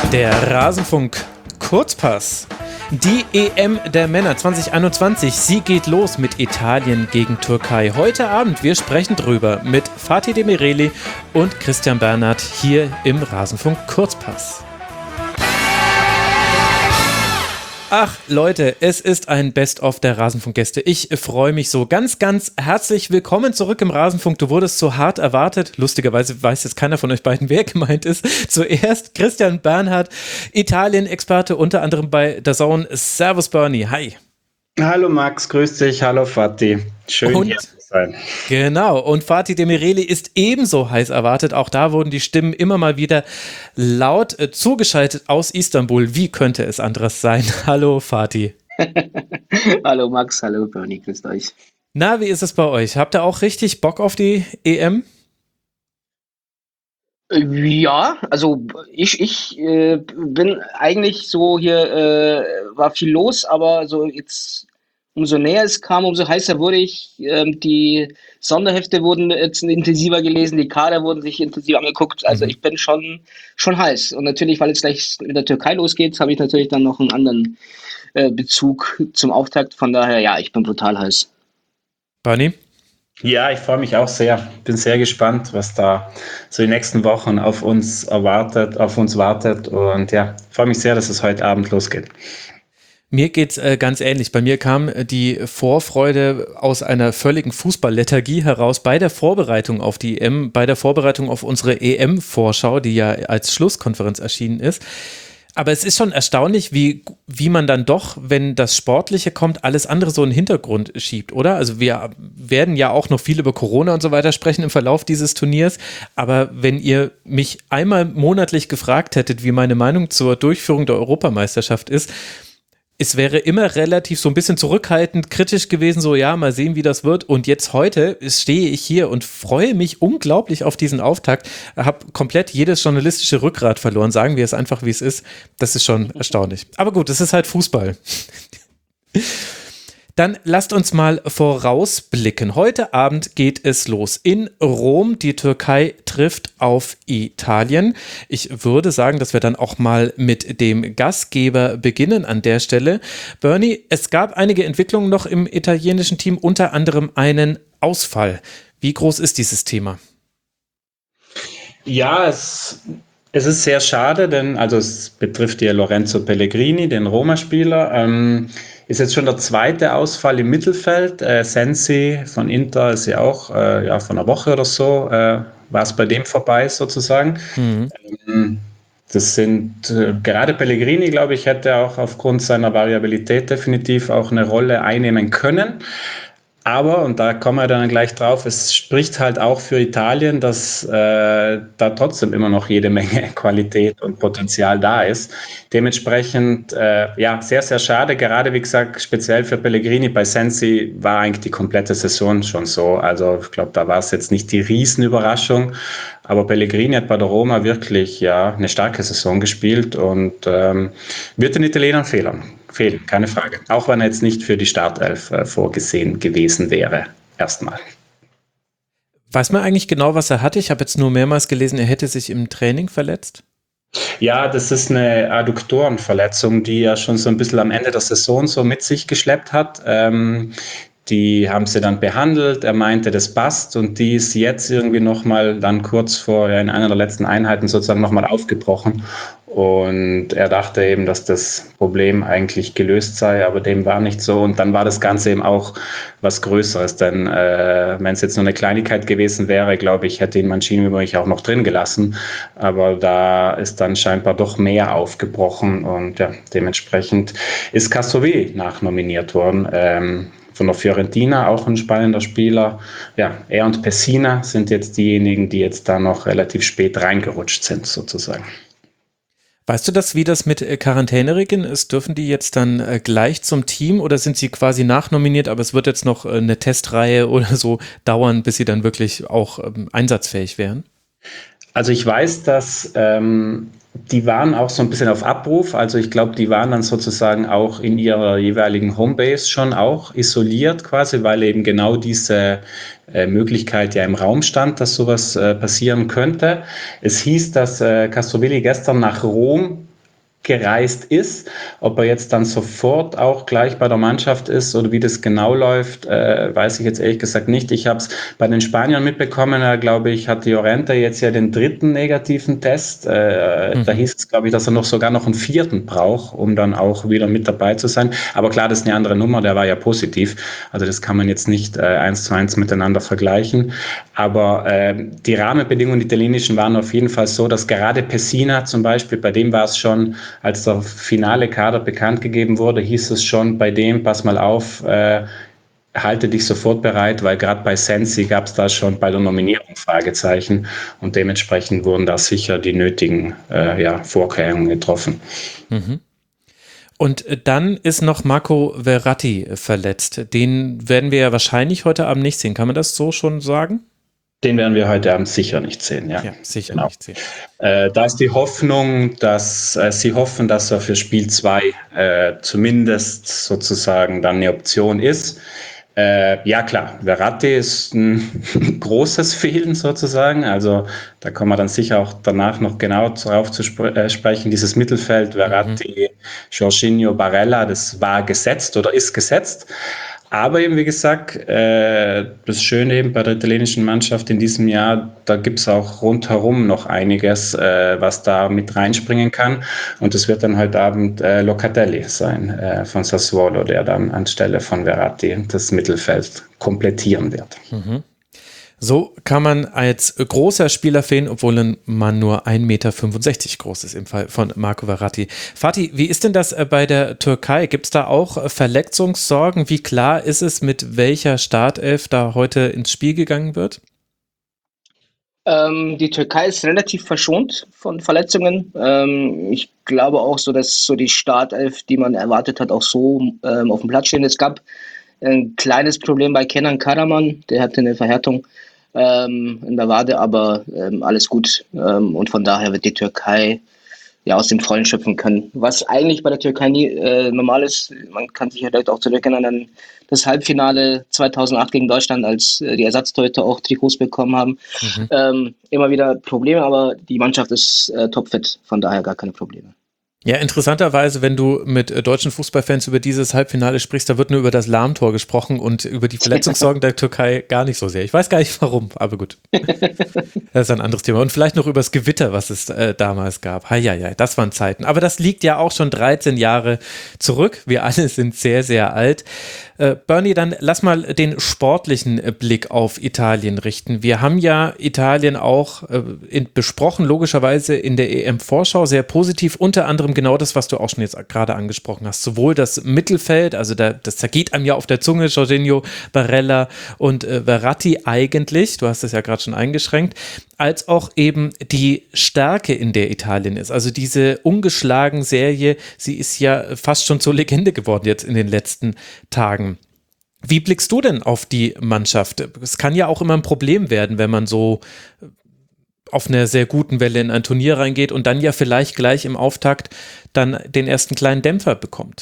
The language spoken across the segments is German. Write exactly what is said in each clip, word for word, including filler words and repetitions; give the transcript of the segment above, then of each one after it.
Der Rasenfunk Kurzpass. Die E M der Männer zwanzig einundzwanzig, sie geht los mit Italien gegen Türkei. Heute Abend, wir sprechen drüber mit Fatih Demireli und Christian Bernhard hier im Rasenfunk Kurzpass. Ach Leute, es ist ein Best-of der Rasenfunkgäste. Ich freue mich so. Ganz, ganz herzlich willkommen zurück im Rasenfunk. Du wurdest so hart erwartet. Lustigerweise weiß jetzt keiner von euch beiden, wer gemeint ist. Zuerst Christian Bernhard, Italien-Experte, unter anderem bei D A Z N. Servus Bernie, hi. Hallo Max, grüß dich. Hallo Fatih. Schön und, hier zu sein. Genau, und Fatih Demireli ist ebenso heiß erwartet. Auch da wurden die Stimmen immer mal wieder laut äh, zugeschaltet aus Istanbul. Wie könnte es anderes sein? Hallo Fatih. Hallo Max, hallo Bernie, grüßt euch. Na, wie ist es bei euch? Habt ihr auch richtig Bock auf die E M? Ja, also ich, ich äh, bin eigentlich so hier, äh, war viel los, aber so jetzt, umso näher es kam, umso heißer wurde ich. Ähm, die Sonderhefte wurden jetzt intensiver gelesen, die Kader wurden sich intensiv angeguckt. Also ich bin schon, schon heiß. Und natürlich, weil jetzt gleich mit der Türkei losgeht, habe ich natürlich dann noch einen anderen äh, Bezug zum Auftakt. Von daher, ja, ich bin brutal heiß. Bernie? Ja, ich freue mich auch sehr. Bin sehr gespannt, was da so die nächsten Wochen auf uns erwartet, auf uns wartet. Und ja, freue mich sehr, dass es heute Abend losgeht. Mir geht's äh, ganz ähnlich. Bei mir kam äh, die Vorfreude aus einer völligen Fußballlethargie heraus bei der Vorbereitung auf die E M, bei der Vorbereitung auf unsere E M-Vorschau, die ja als Schlusskonferenz erschienen ist. Aber es ist schon erstaunlich, wie, wie man dann doch, wenn das Sportliche kommt, alles andere so in den Hintergrund schiebt, oder? Also wir werden ja auch noch viel über Corona und so weiter sprechen im Verlauf dieses Turniers, aber wenn ihr mich einmal monatlich gefragt hättet, wie meine Meinung zur Durchführung der Europameisterschaft ist, es wäre immer relativ so ein bisschen zurückhaltend, kritisch gewesen, so ja, mal sehen, wie das wird. Und jetzt heute stehe ich hier und freue mich unglaublich auf diesen Auftakt. Habe komplett jedes journalistische Rückgrat verloren, sagen wir es einfach, wie es ist. Das ist schon erstaunlich. Aber gut, es ist halt Fußball. Dann lasst uns mal vorausblicken. Heute Abend geht es los in Rom. Die Türkei trifft auf Italien. Ich würde sagen, dass wir dann auch mal mit dem Gastgeber beginnen an der Stelle. Bernie, es gab einige Entwicklungen noch im italienischen Team, unter anderem einen Ausfall. Wie groß ist dieses Thema? Ja, es, es ist sehr schade, denn also es betrifft ja Lorenzo Pellegrini, den Roma-Spieler. Ähm, Ist jetzt schon der zweite Ausfall im Mittelfeld. Äh, Sensi von Inter ist ja auch äh, ja, von einer Woche oder so, äh, war es bei dem vorbei sozusagen. Mhm. Ähm, das sind äh, gerade Pellegrini, glaube ich, hätte auch aufgrund seiner Variabilität definitiv auch eine Rolle einnehmen können. Aber, und da kommen wir dann gleich drauf, es spricht halt auch für Italien, dass äh, da trotzdem immer noch jede Menge Qualität und Potenzial da ist. Dementsprechend, äh, ja, sehr, sehr schade. Gerade, wie gesagt, speziell für Pellegrini. Bei Sensi war eigentlich die komplette Saison schon so. Also ich glaube, da war es jetzt nicht die Riesenüberraschung. Aber Pellegrini hat bei der Roma wirklich ja eine starke Saison gespielt und ähm, wird den Italienern fehlen. Fehlen, keine Frage. Auch wenn er jetzt nicht für die Startelf äh, vorgesehen gewesen wäre. Erstmal. Weiß man eigentlich genau, was er hatte? Ich habe jetzt nur mehrmals gelesen, er hätte sich im Training verletzt. Ja, das ist eine Adduktorenverletzung, die er schon so ein bisschen am Ende der Saison so mit sich geschleppt hat. Ähm, Die haben sie dann behandelt, er meinte, das passt und die ist jetzt irgendwie nochmal dann kurz vor, ja, in einer der letzten Einheiten sozusagen nochmal aufgebrochen und er dachte eben, dass das Problem eigentlich gelöst sei, aber dem war nicht so und dann war das Ganze eben auch was Größeres, denn äh, wenn es jetzt nur eine Kleinigkeit gewesen wäre, glaube ich, hätte ihn Mancini übrigens auch noch drin gelassen, aber da ist dann scheinbar doch mehr aufgebrochen und ja, dementsprechend ist Castrovilli nachnominiert worden, ähm, von der Fiorentina, auch ein spannender Spieler. Ja, er und Pessina sind jetzt diejenigen, die jetzt da noch relativ spät reingerutscht sind, sozusagen. Weißt du das, wie das mit Quarantäneregeln ist? Dürfen die jetzt dann äh, gleich zum Team oder sind sie quasi nachnominiert, aber es wird jetzt noch äh, eine Testreihe oder so dauern, bis sie dann wirklich auch ähm, einsatzfähig wären? Also ich weiß, dass ähm, die waren auch so ein bisschen auf Abruf. Also ich glaube, die waren dann sozusagen auch in ihrer jeweiligen Homebase schon auch isoliert quasi, weil eben genau diese äh, Möglichkeit ja im Raum stand, dass sowas äh, passieren könnte. Es hieß, dass äh, Castrovilli gestern nach Rom gereist ist. Ob er jetzt dann sofort auch gleich bei der Mannschaft ist oder wie das genau läuft, äh, weiß ich jetzt ehrlich gesagt nicht. Ich habe es bei den Spaniern mitbekommen, da glaube ich, hat Llorente jetzt ja den dritten negativen Test. Äh, mhm. Da hieß es, glaube ich, dass er noch sogar noch einen vierten braucht, um dann auch wieder mit dabei zu sein. Aber klar, das ist eine andere Nummer, der war ja positiv. Also das kann man jetzt nicht äh, eins zu eins miteinander vergleichen. Aber äh, die Rahmenbedingungen, die italienischen, waren auf jeden Fall so, dass gerade Pessina zum Beispiel, bei dem war es schon, als der finale Kader bekannt gegeben wurde, hieß es schon bei dem, pass mal auf, äh, halte dich sofort bereit, weil gerade bei Sensi gab es da schon bei der Nominierung Fragezeichen und dementsprechend wurden da sicher die nötigen äh, ja, Vorkehrungen getroffen. Mhm. Und dann ist noch Marco Verratti verletzt. Den werden wir ja wahrscheinlich heute Abend nicht sehen. Kann man das so schon sagen? Den werden wir heute Abend sicher nicht sehen, ja. Ja, sicher genau. nicht sehen. Äh, da ist die Hoffnung, dass äh, sie hoffen, dass er für Spiel zwei äh, zumindest sozusagen dann eine Option ist. Äh, ja klar, Verratti ist ein großes Fehlen sozusagen, also da kommen wir dann sicher auch danach noch genau darauf zu sp- äh, sprechen. Dieses Mittelfeld, Verratti, mhm. Jorginho, Barella, das war gesetzt oder ist gesetzt. Aber eben, wie gesagt, äh, das Schöne eben bei der italienischen Mannschaft in diesem Jahr, da gibt es auch rundherum noch einiges, äh, was da mit reinspringen kann. Und das wird dann heute Abend äh, Locatelli sein äh, von Sassuolo, der dann anstelle von Verratti das Mittelfeld komplettieren wird. Mhm. So kann man als großer Spieler-Fan, obwohl man nur ein Meter fünfundsechzig groß ist im Fall von Marco Verratti. Fatih, wie ist denn das bei der Türkei? Gibt es da auch Verletzungssorgen? Wie klar ist es, mit welcher Startelf da heute ins Spiel gegangen wird? Ähm, die Türkei ist relativ verschont von Verletzungen. Ähm, ich glaube auch so, dass so die Startelf, die man erwartet hat, auch so ähm, auf dem Platz stehen. Es gab ein kleines Problem bei Kenan Karaman, der hatte eine Verhärtung ähm, in der Wade, aber ähm, alles gut. Ähm, und von daher wird die Türkei ja aus dem Vollen schöpfen können. Was eigentlich bei der Türkei nie äh, normal ist, man kann sich ja vielleicht auch zurückerinnern an das Halbfinale zweitausendacht gegen Deutschland, als äh, die Ersatztorhüter auch Trikots bekommen haben. Mhm. Ähm, immer wieder Probleme, aber die Mannschaft ist äh, topfit, von daher gar keine Probleme. Ja, interessanterweise, wenn du mit äh, deutschen Fußballfans über dieses Halbfinale sprichst, da wird nur über das Lahmtor gesprochen und über die Verletzungssorgen der Türkei gar nicht so sehr. Ich weiß gar nicht warum, aber gut. Das ist ein anderes Thema. Und vielleicht noch über das Gewitter, was es äh, damals gab. Heieiei, das waren Zeiten. Aber das liegt ja auch schon dreizehn Jahre zurück. Wir alle sind sehr, sehr alt. Äh, Bernie, dann lass mal den sportlichen äh, Blick auf Italien richten. Wir haben ja Italien auch äh, in, besprochen, logischerweise in der E M-Vorschau, sehr positiv, unter anderem genau das, was du auch schon jetzt gerade angesprochen hast. Sowohl das Mittelfeld, also der, das zergeht einem ja auf der Zunge, Jorginho, Barella und äh, Verratti eigentlich, du hast es ja gerade schon eingeschränkt, als auch eben die Stärke, in der Italien ist. Also diese ungeschlagen Serie, sie ist ja fast schon zur Legende geworden jetzt in den letzten Tagen. Wie blickst du denn auf die Mannschaft? Es kann ja auch immer ein Problem werden, wenn man so auf einer sehr guten Welle in ein Turnier reingeht und dann ja vielleicht gleich im Auftakt dann den ersten kleinen Dämpfer bekommt.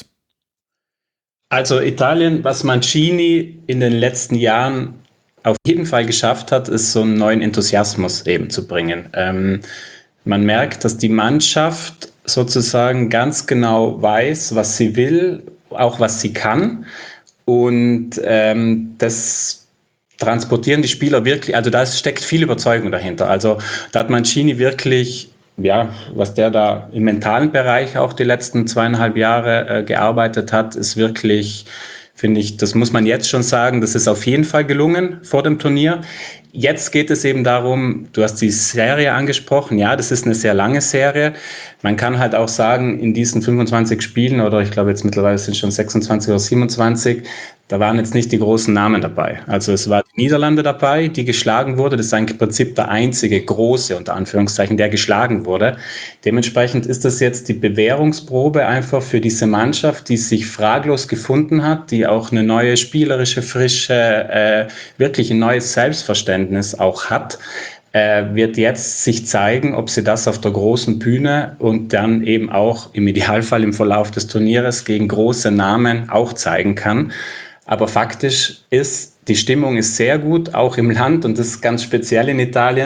Also Italien, was Mancini in den letzten Jahren auf jeden Fall geschafft hat, ist so einen neuen Enthusiasmus eben zu bringen. Ähm, man merkt, dass die Mannschaft sozusagen ganz genau weiß, was sie will, auch was sie kann. Und ähm, das transportieren die Spieler wirklich, also da steckt viel Überzeugung dahinter. Also da hat Mancini wirklich, ja, was der da im mentalen Bereich auch die letzten zweieinhalb Jahre äh, gearbeitet hat, ist wirklich, finde ich, das muss man jetzt schon sagen, das ist auf jeden Fall gelungen vor dem Turnier. Jetzt geht es eben darum, du hast die Serie angesprochen, ja, das ist eine sehr lange Serie. Man kann halt auch sagen, in diesen fünfundzwanzig Spielen, oder ich glaube jetzt mittlerweile sind es schon sechsundzwanzig oder siebenundzwanzig, da waren jetzt nicht die großen Namen dabei. Also es war die Niederlande dabei, die geschlagen wurde. Das ist eigentlich im Prinzip der einzige große, unter Anführungszeichen, der geschlagen wurde. Dementsprechend ist das jetzt die Bewährungsprobe einfach für diese Mannschaft, die sich fraglos gefunden hat, die auch eine neue spielerische Frische, äh, wirklich ein neues Selbstverständnis auch hat. Äh, wird jetzt sich zeigen, ob sie das auf der großen Bühne und dann eben auch im Idealfall im Verlauf des Turnieres gegen große Namen auch zeigen kann. Aber faktisch ist, die Stimmung ist sehr gut, auch im Land, und das ist ganz speziell in Italien.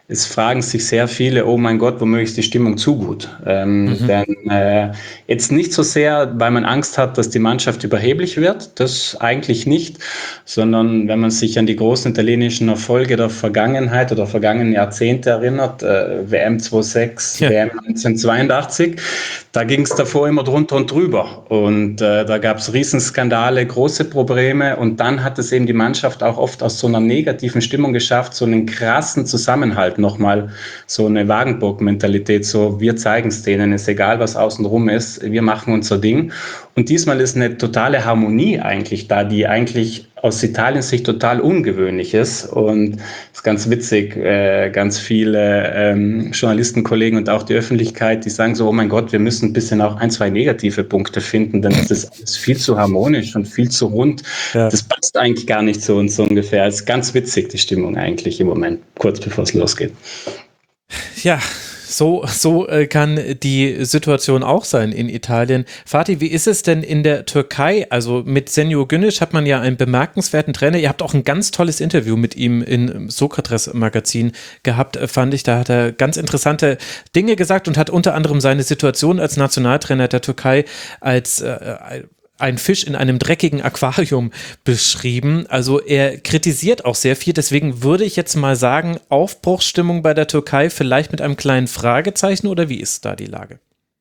es fragen sich sehr viele, oh mein Gott, womöglich ist die Stimmung zu gut. Ähm, Mhm. denn äh, jetzt nicht so sehr, weil man Angst hat, dass die Mannschaft überheblich wird, das eigentlich nicht, sondern wenn man sich an die großen italienischen Erfolge der Vergangenheit oder vergangenen Jahrzehnte erinnert, äh, W M sechsundzwanzig, Ja. W M neunzehnhundertzweiundachtzig, da ging es davor immer drunter und drüber. Und äh, da gab es Riesenskandale, große Probleme. Und dann hat es eben die Mannschaft auch oft aus so einer negativen Stimmung geschafft, so einen krassen Zusammenhalt nochmal, so eine Wagenburg-Mentalität, so wir zeigen es denen, ist egal, was außenrum ist, wir machen unser Ding. Und diesmal ist eine totale Harmonie eigentlich da, die eigentlich aus Italiens Sicht total ungewöhnlich ist. Und es ist ganz witzig, äh, ganz viele ähm, Journalistenkollegen und auch die Öffentlichkeit, die sagen so, oh mein Gott, wir müssen ein bisschen auch ein, zwei negative Punkte finden, denn das ist alles viel zu harmonisch und viel zu rund. Ja. Das passt eigentlich gar nicht zu uns so ungefähr. Es ist ganz witzig, die Stimmung eigentlich im Moment, kurz bevor es losgeht. Ja, so, so äh, kann die Situation auch sein in Italien. Fatih, wie ist es denn in der Türkei? Also mit Senjo Güneş hat man ja einen bemerkenswerten Trainer. Ihr habt auch ein ganz tolles Interview mit ihm im Sokrates-Magazin gehabt, fand ich. Da hat er ganz interessante Dinge gesagt und hat unter anderem seine Situation als Nationaltrainer der Türkei als äh, ein Fisch in einem dreckigen Aquarium beschrieben. Also er kritisiert auch sehr viel. Deswegen würde ich jetzt mal sagen, Aufbruchsstimmung bei der Türkei vielleicht mit einem kleinen Fragezeichen, oder wie ist da die Lage?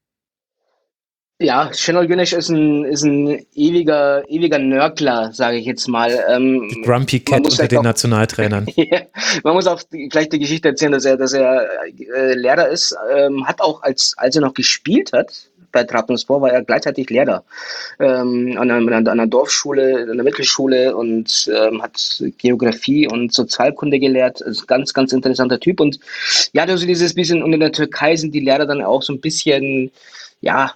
Ja, Şenol Güneş ist ein, ist ein ewiger, ewiger Nörgler, sage ich jetzt mal. Ähm, Die Grumpy man Cat muss unter vielleicht den auch, Nationaltrainern. ja, man muss auch die, gleich die Geschichte erzählen, dass er, dass er äh, Lehrer ist. Ähm, hat auch, als, als er noch gespielt hat, bei Trabzonspor, war er gleichzeitig Lehrer ähm, an, einer, an einer Dorfschule, an einer Mittelschule und ähm, hat Geografie und Sozialkunde gelehrt. Ist ein ganz, ganz interessanter Typ. Und ja, also dieses bisschen, und in der Türkei sind die Lehrer dann auch so ein bisschen, ja,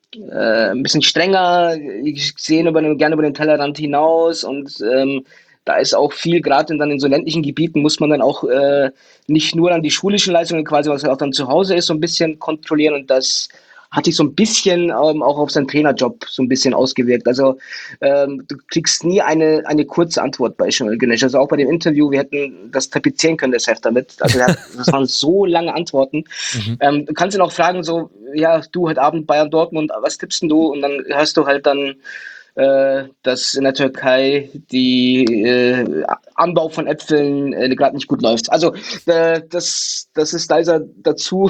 äh, ein bisschen strenger, ich sehe über, gerne über den Tellerrand hinaus und ähm, da ist auch viel, gerade in, dann in so ländlichen Gebieten muss man dann auch äh, nicht nur an die schulischen Leistungen quasi, was auch dann zu Hause ist, so ein bisschen kontrollieren und das hat sich so ein bisschen ähm, auch auf seinen Trainerjob so ein bisschen ausgewirkt. Also ähm, du kriegst nie eine, eine kurze Antwort bei Şenol Güneş. Also auch bei dem Interview, wir hätten das tapezieren können, das Heft damit. Also das waren so lange Antworten. Mhm. Ähm, du kannst ihn auch fragen, so, ja, du heute Abend Bayern Dortmund, was tippst denn du? Und dann hörst du halt dann, äh, dass in der Türkei die äh, Anbau von Äpfeln äh, gerade nicht gut läuft. Also äh, das, das ist leider dazu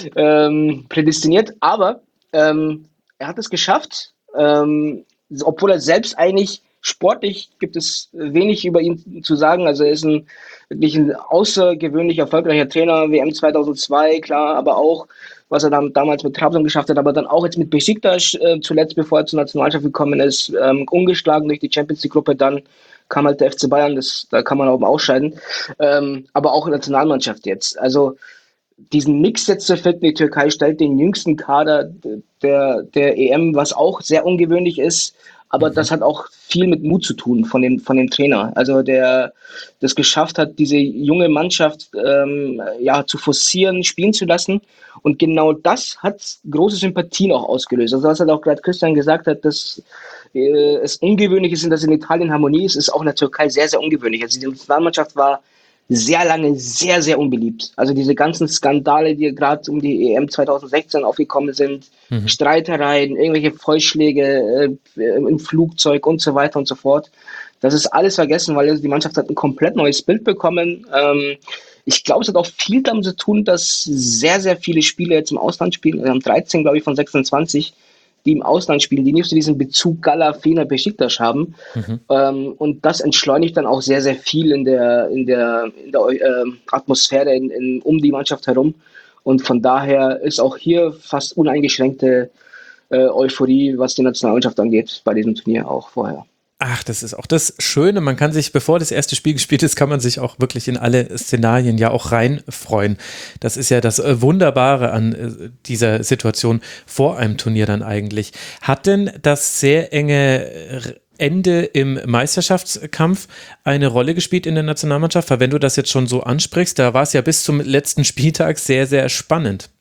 ähm, prädestiniert, aber ähm, er hat es geschafft, ähm, obwohl er selbst eigentlich sportlich gibt es wenig über ihn zu sagen. Also er ist ein wirklich ein außergewöhnlich erfolgreicher Trainer, W M zweitausendzwei, klar, aber auch was er dann damals mit Trabzon geschafft hat, aber dann auch jetzt mit Besiktas äh, zuletzt, bevor er zur Nationalmannschaft gekommen ist, ähm, ungeschlagen durch die Champions League-Gruppe, dann kam halt der F C Bayern, das, da kann man auch mal ausscheiden, ähm, aber auch in der Nationalmannschaft jetzt. Also diesen Mix jetzt zu finden, die Türkei stellt den jüngsten Kader der, der E M, was auch sehr ungewöhnlich ist, aber Mhm. das hat auch viel mit Mut zu tun von dem, von dem Trainer. Also der das geschafft hat, diese junge Mannschaft ähm, ja, zu forcieren, spielen zu lassen. Und genau das hat große Sympathien auch ausgelöst. Also was halt auch gerade Christian gesagt hat, dass äh, es ungewöhnlich ist, dass in Italien Harmonie ist, ist auch in der Türkei sehr, sehr ungewöhnlich. Also die Nationalmannschaft war sehr lange sehr, sehr unbeliebt. Also diese ganzen Skandale, die gerade um die E M zweitausendsechzehn aufgekommen sind, Mhm. Streitereien, irgendwelche Vollschläge äh, im Flugzeug und so weiter und so fort. Das ist alles vergessen, weil die Mannschaft hat ein komplett neues Bild bekommen. Ähm, ich glaube, es hat auch viel damit zu tun, dass sehr, sehr viele Spieler jetzt im Ausland spielen. Wir haben dreizehn, glaube ich, von sechsundzwanzig, die im Ausland spielen, die nicht so diesen Bezug Gala, Fener, Besiktas haben. Mhm. Ähm, und das entschleunigt dann auch sehr, sehr viel in der, in der, in der äh, Atmosphäre in, in, um die Mannschaft herum. Und von daher ist auch hier fast uneingeschränkte äh, Euphorie, was die Nationalmannschaft angeht, bei diesem Turnier auch vorher. Ach, das ist auch das Schöne. Man kann sich, bevor das erste Spiel gespielt ist, kann man sich auch wirklich in alle Szenarien ja auch reinfreuen. Das ist ja das äh, Wunderbare an äh, dieser Situation vor einem Turnier dann eigentlich. Hat denn das sehr enge Ende im Meisterschaftskampf eine Rolle gespielt in der Nationalmannschaft? Weil wenn du das jetzt schon so ansprichst, da war es ja bis zum letzten Spieltag sehr, sehr spannend.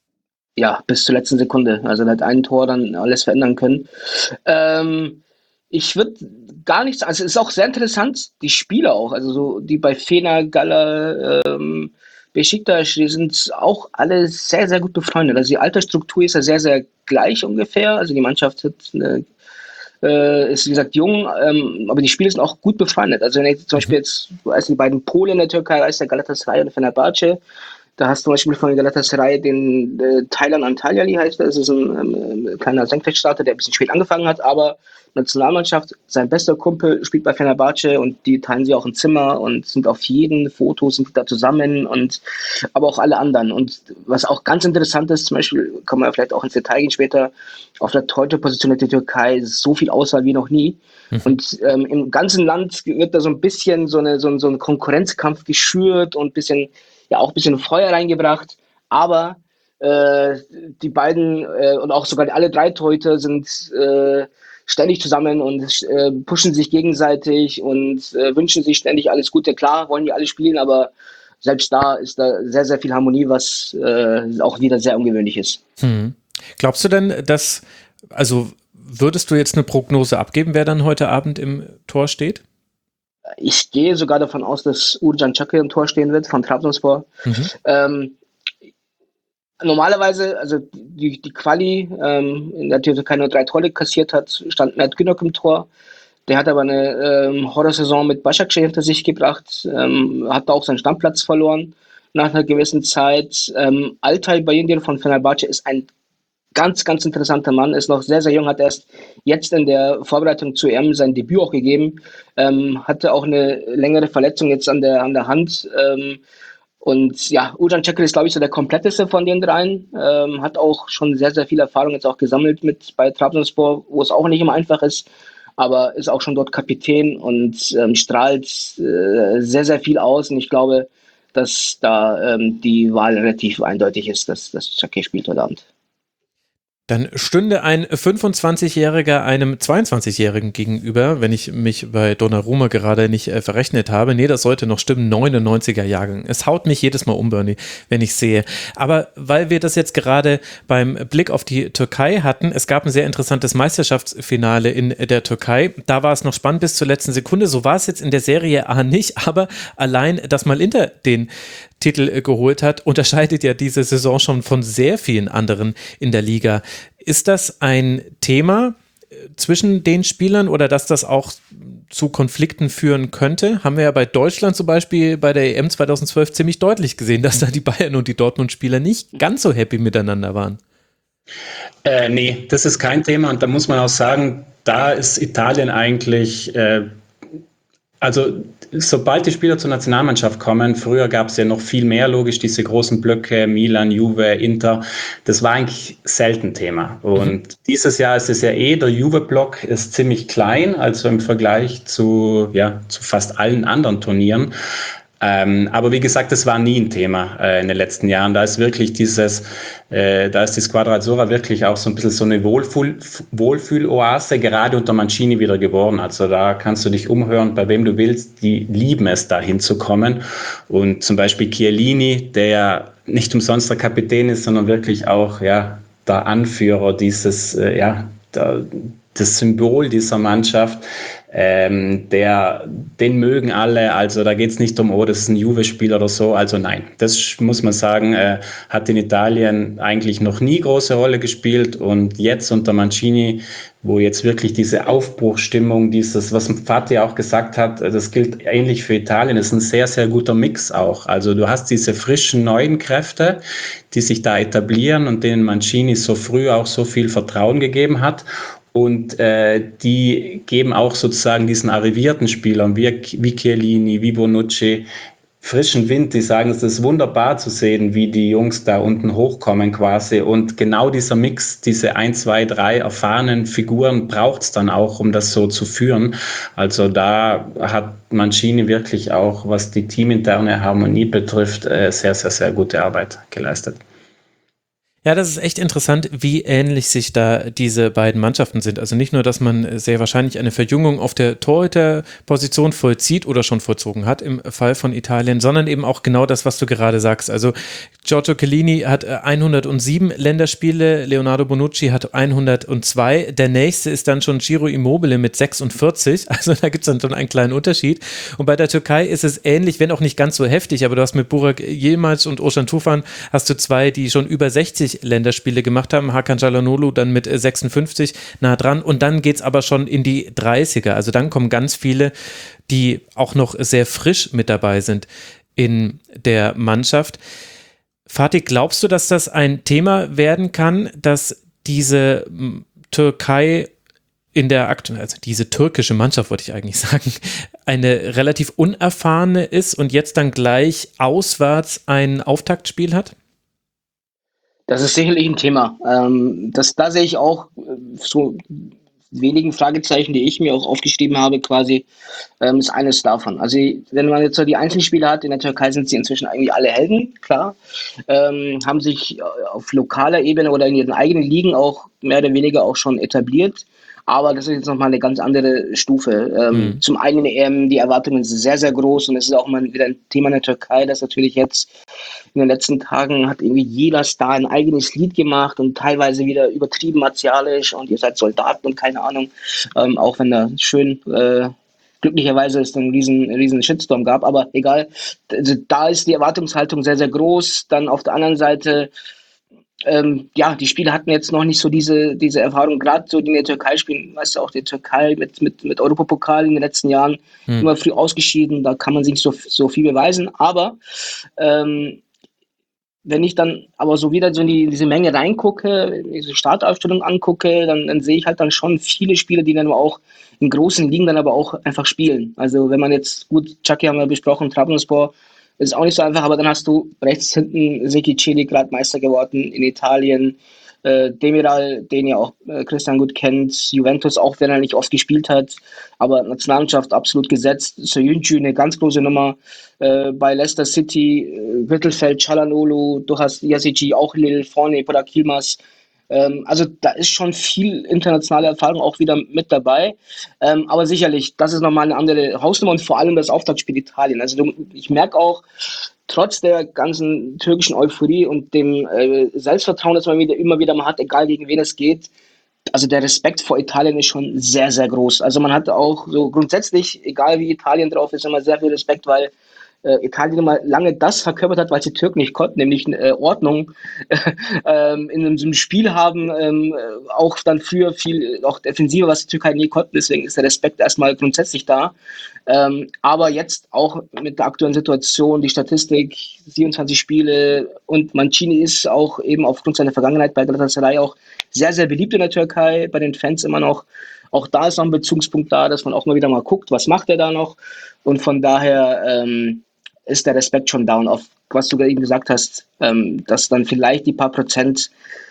Ja, bis zur letzten Sekunde. Also da hat ein Tor dann alles verändern können. Ähm, ich würde gar nichts, also es ist auch sehr interessant, die Spieler auch, also so die bei Fener, Gala, ähm, Besiktas, die sind auch alle sehr, sehr gut befreundet. Also die Altersstruktur ist ja sehr, sehr gleich ungefähr. Also die Mannschaft hat eine, äh, ist wie gesagt jung, ähm, aber die Spieler sind auch gut befreundet. Also wenn ich zum Beispiel jetzt, also die beiden Polen in der Türkei, weißt du, Galatasaray und Fenerbahce, da hast du zum Beispiel von Galatasaray den äh, Taylan Antalyali heißt er. Das ist ein ähm, kleiner Senkrechtstarter, der ein bisschen spät angefangen hat, aber Nationalmannschaft, sein bester Kumpel spielt bei Fenerbahce und die teilen sich auch ein Zimmer und sind auf jeden Foto sind die da zusammen und aber auch alle anderen. Und was auch ganz interessant ist, zum Beispiel, kann man vielleicht auch ins Detail gehen später, auf der Torhüterposition der Türkei ist so viel Auswahl wie noch nie. Mhm. Und ähm, im ganzen Land wird da so ein bisschen so, eine, so, ein, so ein Konkurrenzkampf geschürt und ein bisschen, ja auch ein bisschen Feuer reingebracht. Aber äh, die beiden äh, und auch sogar alle drei Torhüter sind äh, ständig zusammen und äh, pushen sich gegenseitig und äh, wünschen sich ständig alles Gute. Klar wollen die alle spielen, aber selbst da ist da sehr, sehr viel Harmonie, was äh, auch wieder sehr ungewöhnlich ist. Hm. Glaubst du denn, dass, also würdest du jetzt eine Prognose abgeben, wer dann heute Abend im Tor steht? Ich gehe sogar davon aus, dass Uğurcan Çakır im Tor stehen wird von Trabzonspor. Mhm. Ähm, Normalerweise, also die, die Quali, ähm, in der Türkei nur drei Tore kassiert hat, stand Mert Günok im Tor. Der hat aber eine ähm, Horrorsaison mit Başakşehir hinter sich gebracht, ähm, hat auch seinen Stammplatz verloren nach einer gewissen Zeit. Ähm, Altay Bayındır von Fenerbahce ist ein ganz, ganz interessanter Mann, ist noch sehr, sehr jung, hat erst jetzt in der Vorbereitung zu E M sein Debüt auch gegeben, ähm, hatte auch eine längere Verletzung jetzt an der, an der Hand, ähm, und ja, Uğurcan Çakır ist, glaube ich, so der kompletteste von den dreien. Ähm, hat auch schon sehr, sehr viel Erfahrung jetzt auch gesammelt mit bei Trabzonspor, wo es auch nicht immer einfach ist, aber ist auch schon dort Kapitän und ähm, strahlt äh, sehr, sehr viel aus. Und ich glaube, dass da ähm, die Wahl relativ eindeutig ist, dass, dass Çakır spielt heute Abend. Dann stünde ein fünfundzwanzigjähriger einem zweiundzwanzigjährigen gegenüber, wenn ich mich bei Donnarumma gerade nicht äh, verrechnet habe. Nee, das sollte noch stimmen, neunundneunziger Jahrgang. Es haut mich jedes Mal um, Bernie, wenn ich sehe. Aber weil wir das jetzt gerade beim Blick auf die Türkei hatten, es gab ein sehr interessantes Meisterschaftsfinale in der Türkei. Da war es noch spannend bis zur letzten Sekunde. So war es jetzt in der Serie A nicht, aber allein, dass mal Inter den Titel geholt hat, unterscheidet ja diese Saison schon von sehr vielen anderen in der Liga. Ist das ein Thema zwischen den Spielern oder dass das auch zu Konflikten führen könnte? Haben wir ja bei Deutschland zum Beispiel bei der E M zweitausendzwölf ziemlich deutlich gesehen, dass da die Bayern und die Dortmund-Spieler nicht ganz so happy miteinander waren. Äh, nee, das ist kein Thema und da muss man auch sagen, da ist Italien eigentlich äh, also sobald die Spieler zur Nationalmannschaft kommen, früher gab es ja noch viel mehr, logisch, diese großen Blöcke, Milan, Juve, Inter, das war eigentlich selten Thema. Und mhm. dieses Jahr ist es ja eh, der Juve-Block ist ziemlich klein, also im Vergleich zu, ja, zu fast allen anderen Turnieren. Ähm, aber wie gesagt, das war nie ein Thema äh, in den letzten Jahren. Da ist wirklich dieses, äh, da ist die Squadra Azzurra wirklich auch so ein bisschen so eine Wohlfühl, Wohlfühloase gerade unter Mancini wieder geworden. Also da kannst du dich umhören, bei wem du willst. Die lieben es, da hinzukommen. Und zum Beispiel Chiellini, der nicht umsonst der Kapitän ist, sondern wirklich auch ja der Anführer dieses, äh, ja, der, das Symbol dieser Mannschaft. Ähm, der, den mögen alle, also da geht es nicht um, oh, das ist ein Juve-Spieler oder so, also nein, das muss man sagen, äh, hat in Italien eigentlich noch nie große Rolle gespielt und jetzt unter Mancini, wo jetzt wirklich diese Aufbruchsstimmung, dieses, was Fatih auch gesagt hat, das gilt ähnlich für Italien, ist ein sehr, sehr guter Mix auch, also du hast diese frischen, neuen Kräfte, die sich da etablieren und denen Mancini so früh auch so viel Vertrauen gegeben hat. Und äh, die geben auch sozusagen diesen arrivierten Spielern wie, wie Chiellini, wie Bonucci frischen Wind. Die sagen, es ist wunderbar zu sehen, wie die Jungs da unten hochkommen quasi. Und genau dieser Mix, diese ein, zwei, drei erfahrenen Figuren braucht es dann auch, um das so zu führen. Also da hat Mancini wirklich auch, was die teaminterne Harmonie betrifft, äh, sehr, sehr, sehr gute Arbeit geleistet. Ja, das ist echt interessant, wie ähnlich sich da diese beiden Mannschaften sind. Also nicht nur, dass man sehr wahrscheinlich eine Verjüngung auf der Torhüterposition vollzieht oder schon vollzogen hat im Fall von Italien, sondern eben auch genau das, was du gerade sagst. Also Giorgio Chiellini hat hundertsieben Länderspiele, Leonardo Bonucci hat hundertzwei. Der nächste ist dann schon Ciro Immobile mit sechsundvierzig. Also da gibt es dann schon einen kleinen Unterschied. Und bei der Türkei ist es ähnlich, wenn auch nicht ganz so heftig, aber du hast mit Burak Yilmaz und Ozan Tufan hast du zwei, die schon über sechzig Länderspiele gemacht haben. Hakan Çalhanoğlu dann mit sechsundfünfzig nah dran und dann geht es aber schon in die dreißiger. Also dann kommen ganz viele, die auch noch sehr frisch mit dabei sind in der Mannschaft. Fatih, glaubst du, dass das ein Thema werden kann, dass diese Türkei in der aktuellen, also diese türkische Mannschaft, wollte ich eigentlich sagen, eine relativ unerfahrene ist und jetzt dann gleich auswärts ein Auftaktspiel hat? Das ist sicherlich ein Thema. Ähm, das, da sehe ich auch äh, so wenigen Fragezeichen, die ich mir auch aufgeschrieben habe, quasi, ähm, ist eines davon. Also wenn man jetzt so die Einzelspieler hat, in der Türkei sind sie inzwischen eigentlich alle Helden, klar, ähm, haben sich auf lokaler Ebene oder in ihren eigenen Ligen auch mehr oder weniger auch schon etabliert. Aber das ist jetzt nochmal eine ganz andere Stufe. Ähm, mhm. Zum einen ähm, die Erwartungen sind sehr, sehr groß und es ist auch mal wieder ein Thema in der Türkei, das natürlich jetzt in den letzten Tagen hat irgendwie jeder Star ein eigenes Lied gemacht und teilweise wieder übertrieben martialisch und ihr seid Soldaten und keine Ahnung. Ähm, auch wenn da schön äh, glücklicherweise es einen riesen, riesen Shitstorm gab, aber egal. Also, da ist die Erwartungshaltung sehr, sehr groß. Dann auf der anderen Seite Ähm, ja, die Spieler hatten jetzt noch nicht so diese, diese Erfahrung, gerade so die in der Türkei spielen, weißt du, auch die Türkei mit, mit, mit Europapokal in den letzten Jahren hm. immer früh ausgeschieden, da kann man sich so, so viel beweisen, aber ähm, wenn ich dann aber so wieder so in, die, in diese Menge reingucke, diese Startaufstellung angucke, dann, dann sehe ich halt dann schon viele Spieler, die dann auch in großen Ligen dann aber auch einfach spielen. Also wenn man jetzt, gut, Chucky haben wir besprochen, Trabzonspor, ist auch nicht so einfach, aber dann hast du rechts hinten Zeki Çelik, gerade Meister geworden in Italien, äh, Demiral, den ja auch äh, Christian gut kennt, Juventus, auch wenn er nicht oft gespielt hat, aber Nationalmannschaft absolut gesetzt, Soyuncu, eine ganz große Nummer, äh, bei Leicester City, äh, Mittelfeld, Çalhanoğlu, du hast Yazici, auch Lille, vorne, Burak Yilmaz. Ähm, also da ist schon viel internationale Erfahrung auch wieder mit dabei. Ähm, aber sicherlich, das ist nochmal eine andere Hausnummer und vor allem das Auftaktspiel Italien. Also du, ich merke auch, trotz der ganzen türkischen Euphorie und dem äh, Selbstvertrauen, das man wieder, immer wieder mal hat, egal gegen wen es geht, also der Respekt vor Italien ist schon sehr, sehr groß. Also man hat auch so grundsätzlich, egal wie Italien drauf ist, immer sehr viel Respekt, weil äh, Italien immer lange das verkörpert hat, was die Türken nicht konnten, nämlich äh, Ordnung ähm, in einem Spiel haben, ähm, auch dann für viel, auch Defensive, was die Türkei nie konnten, deswegen ist der Respekt erstmal grundsätzlich da. Ähm, aber jetzt auch mit der aktuellen Situation, die Statistik, siebenundzwanzig Spiele und Mancini ist auch eben aufgrund seiner Vergangenheit bei Galatasaray auch sehr, sehr beliebt in der Türkei, bei den Fans immer noch. Auch da ist noch ein Bezugspunkt da, dass man auch mal wieder mal guckt, was macht er da noch. Und von daher ähm, ist der Respekt schon da. Und auf was du eben gesagt hast, ähm, dass dann vielleicht die paar Prozent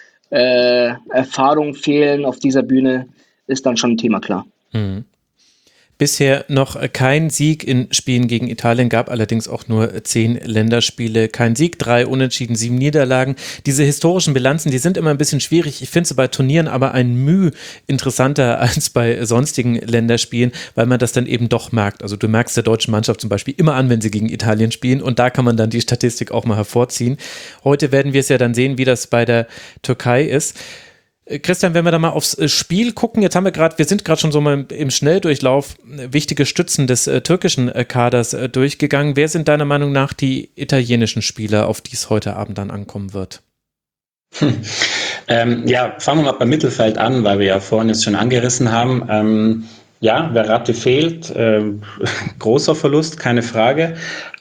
äh, Erfahrung fehlen auf dieser Bühne, ist dann schon ein Thema, klar. Mhm. Bisher noch kein Sieg in Spielen gegen Italien, gab allerdings auch nur zehn Länderspiele. Kein Sieg, drei Unentschieden, sieben Niederlagen. Diese historischen Bilanzen, die sind immer ein bisschen schwierig. Ich finde sie bei Turnieren aber ein Mühe interessanter als bei sonstigen Länderspielen, weil man das dann eben doch merkt. Also du merkst der deutschen Mannschaft zum Beispiel immer an, wenn sie gegen Italien spielen und da kann man dann die Statistik auch mal hervorziehen. Heute werden wir es ja dann sehen, wie das bei der Türkei ist. Christian, wenn wir da mal aufs Spiel gucken, jetzt haben wir gerade, wir sind gerade schon so mal im Schnelldurchlauf wichtige Stützen des äh, türkischen äh, Kaders äh, durchgegangen. Wer sind deiner Meinung nach die italienischen Spieler, auf die es heute Abend dann ankommen wird? Hm. Ähm, ja, fangen wir mal beim Mittelfeld an, weil wir ja vorhin jetzt schon angerissen haben. Ähm, ja, Verratti fehlt, äh, großer Verlust, keine Frage.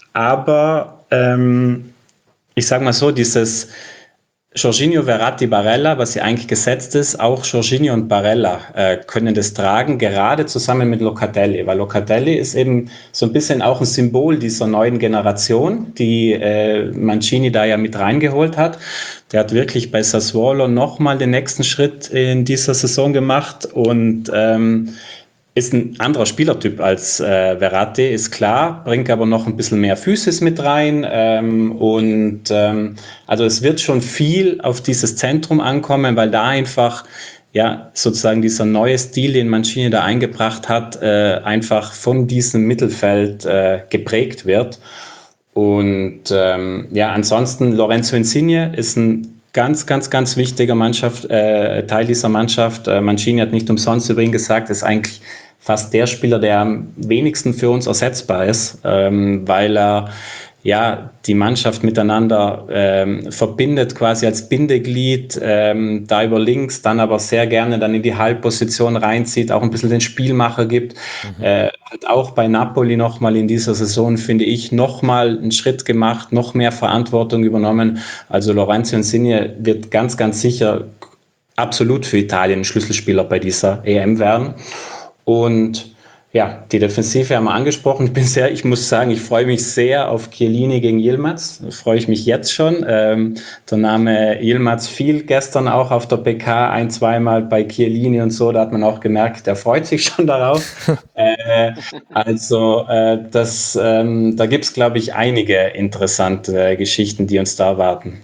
Aber ähm, ich sage mal so, dieses Jorginho, Verratti, Barella, was ja eigentlich gesetzt ist, auch Jorginho und Barella äh, können das tragen, gerade zusammen mit Locatelli, weil Locatelli ist eben so ein bisschen auch ein Symbol dieser neuen Generation, die äh, Mancini da ja mit reingeholt hat. Der hat wirklich bei Sassuolo nochmal den nächsten Schritt in dieser Saison gemacht und ähm, ist ein anderer Spielertyp als äh, Verratti, ist klar, bringt aber noch ein bisschen mehr Physis mit rein. Ähm, und ähm, also es wird schon viel auf dieses Zentrum ankommen, weil da einfach ja sozusagen dieser neue Stil, den Mancini da eingebracht hat, äh, einfach von diesem Mittelfeld äh, geprägt wird. Und ähm, ja, ansonsten Lorenzo Insigne ist ein ganz, ganz, ganz wichtiger Mannschaft, äh, Teil dieser Mannschaft. Äh, Mancini hat nicht umsonst übrigens gesagt, ist eigentlich fast der Spieler, der am wenigsten für uns ersetzbar ist, ähm, weil er ja die Mannschaft miteinander ähm, verbindet, quasi als Bindeglied, ähm, da über links, dann aber sehr gerne dann in die Halbposition reinzieht, auch ein bisschen den Spielmacher gibt. Mhm. Äh, hat auch bei Napoli nochmal in dieser Saison, finde ich, nochmal einen Schritt gemacht, noch mehr Verantwortung übernommen. Also Lorenzo Insigne wird ganz, ganz sicher absolut für Italien ein Schlüsselspieler bei dieser E M werden. Und ja, die Defensive haben wir angesprochen. Ich bin sehr, ich muss sagen, ich freue mich sehr auf Chiellini gegen Yilmaz. Da freue ich mich jetzt schon. Ähm, der Name Yilmaz fiel gestern auch auf der P K ein, zweimal bei Chiellini und so. Da hat man auch gemerkt, der freut sich schon darauf. äh, also äh, das, ähm, da gibt es, glaube ich, einige interessante Geschichten, die uns da erwarten.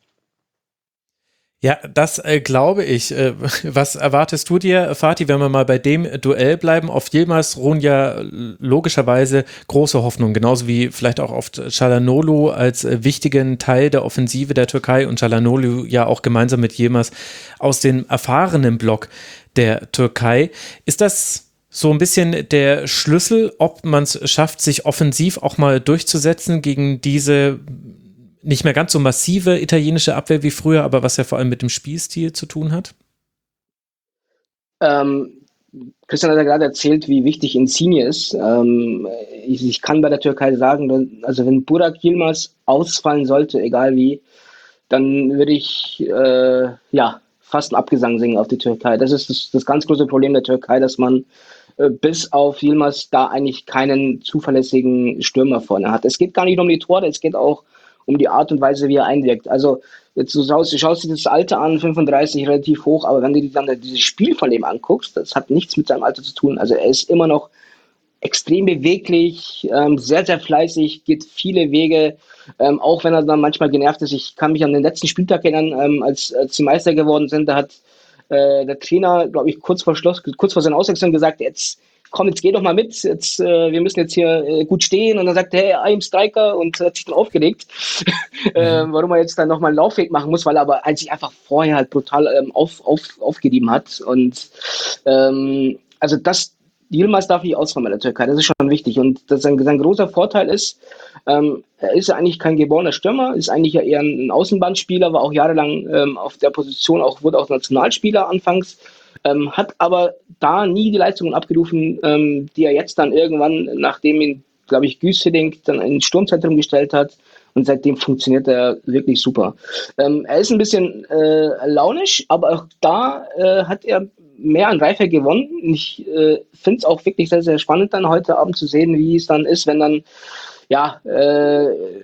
Ja, das äh, glaube ich. Äh, was erwartest du dir, Fatih, wenn wir mal bei dem Duell bleiben? Auf Yilmaz ruhen ja logischerweise große Hoffnungen, genauso wie vielleicht auch auf Çalhanoğlu als äh, wichtigen Teil der Offensive der Türkei und Çalhanoğlu ja auch gemeinsam mit Yilmaz aus dem erfahrenen Block der Türkei. Ist das so ein bisschen der Schlüssel, ob man es schafft, sich offensiv auch mal durchzusetzen gegen diese nicht mehr ganz so massive italienische Abwehr wie früher, aber was ja vor allem mit dem Spielstil zu tun hat? Ähm, Christian hat ja gerade erzählt, wie wichtig Insigne ist. Ähm, ich, ich kann bei der Türkei sagen, also wenn Burak Yilmaz ausfallen sollte, egal wie, dann würde ich äh, ja fast einen Abgesang singen auf die Türkei. Das ist das, das ganz große Problem der Türkei, dass man äh, bis auf Yilmaz da eigentlich keinen zuverlässigen Stürmer vorne hat. Es geht gar nicht um die Tore, es geht auch um die Art und Weise, wie er einwirkt. Also jetzt du schaust, du schaust dir das Alter an, fünfunddreißig, relativ hoch, aber wenn du dir dann dieses Spiel von dem anguckst, das hat nichts mit seinem Alter zu tun. Also er ist immer noch extrem beweglich, ähm, sehr, sehr fleißig, geht viele Wege, ähm, auch wenn er dann manchmal genervt ist. Ich kann mich an den letzten Spieltag erinnern, ähm, als, als sie Meister geworden sind, da hat äh, der Trainer, glaube ich, kurz vor Schluss, kurz vor seiner Auswechslung gesagt, jetzt komm, jetzt geh doch mal mit, jetzt, äh, wir müssen jetzt hier äh, gut stehen. Und dann sagt er, hey, I'm Striker und hat sich dann aufgeregt, äh, warum er jetzt dann nochmal einen Laufweg machen muss, weil er aber sich einfach vorher halt brutal ähm, auf, auf, aufgegeben hat. Und ähm, also das, Yilmaz darf nicht ausfallen bei der Türkei, das ist schon wichtig. Und das sein, sein großer Vorteil ist, ähm, er ist ja eigentlich kein geborener Stürmer, ist eigentlich ja eher ein Außenbahnspieler, war auch jahrelang ähm, auf der Position, auch wurde auch Nationalspieler anfangs. Ähm, hat aber da nie die Leistungen abgerufen, ähm, die er jetzt dann irgendwann, nachdem ihn, glaube ich, Güsseding dann ins Sturmzentrum gestellt hat, und seitdem funktioniert er wirklich super. Ähm, er ist ein bisschen äh, launisch, aber auch da äh, hat er mehr an Reife gewonnen. Ich äh, finde es auch wirklich sehr, sehr spannend dann heute Abend zu sehen, wie es dann ist, wenn dann ja, äh,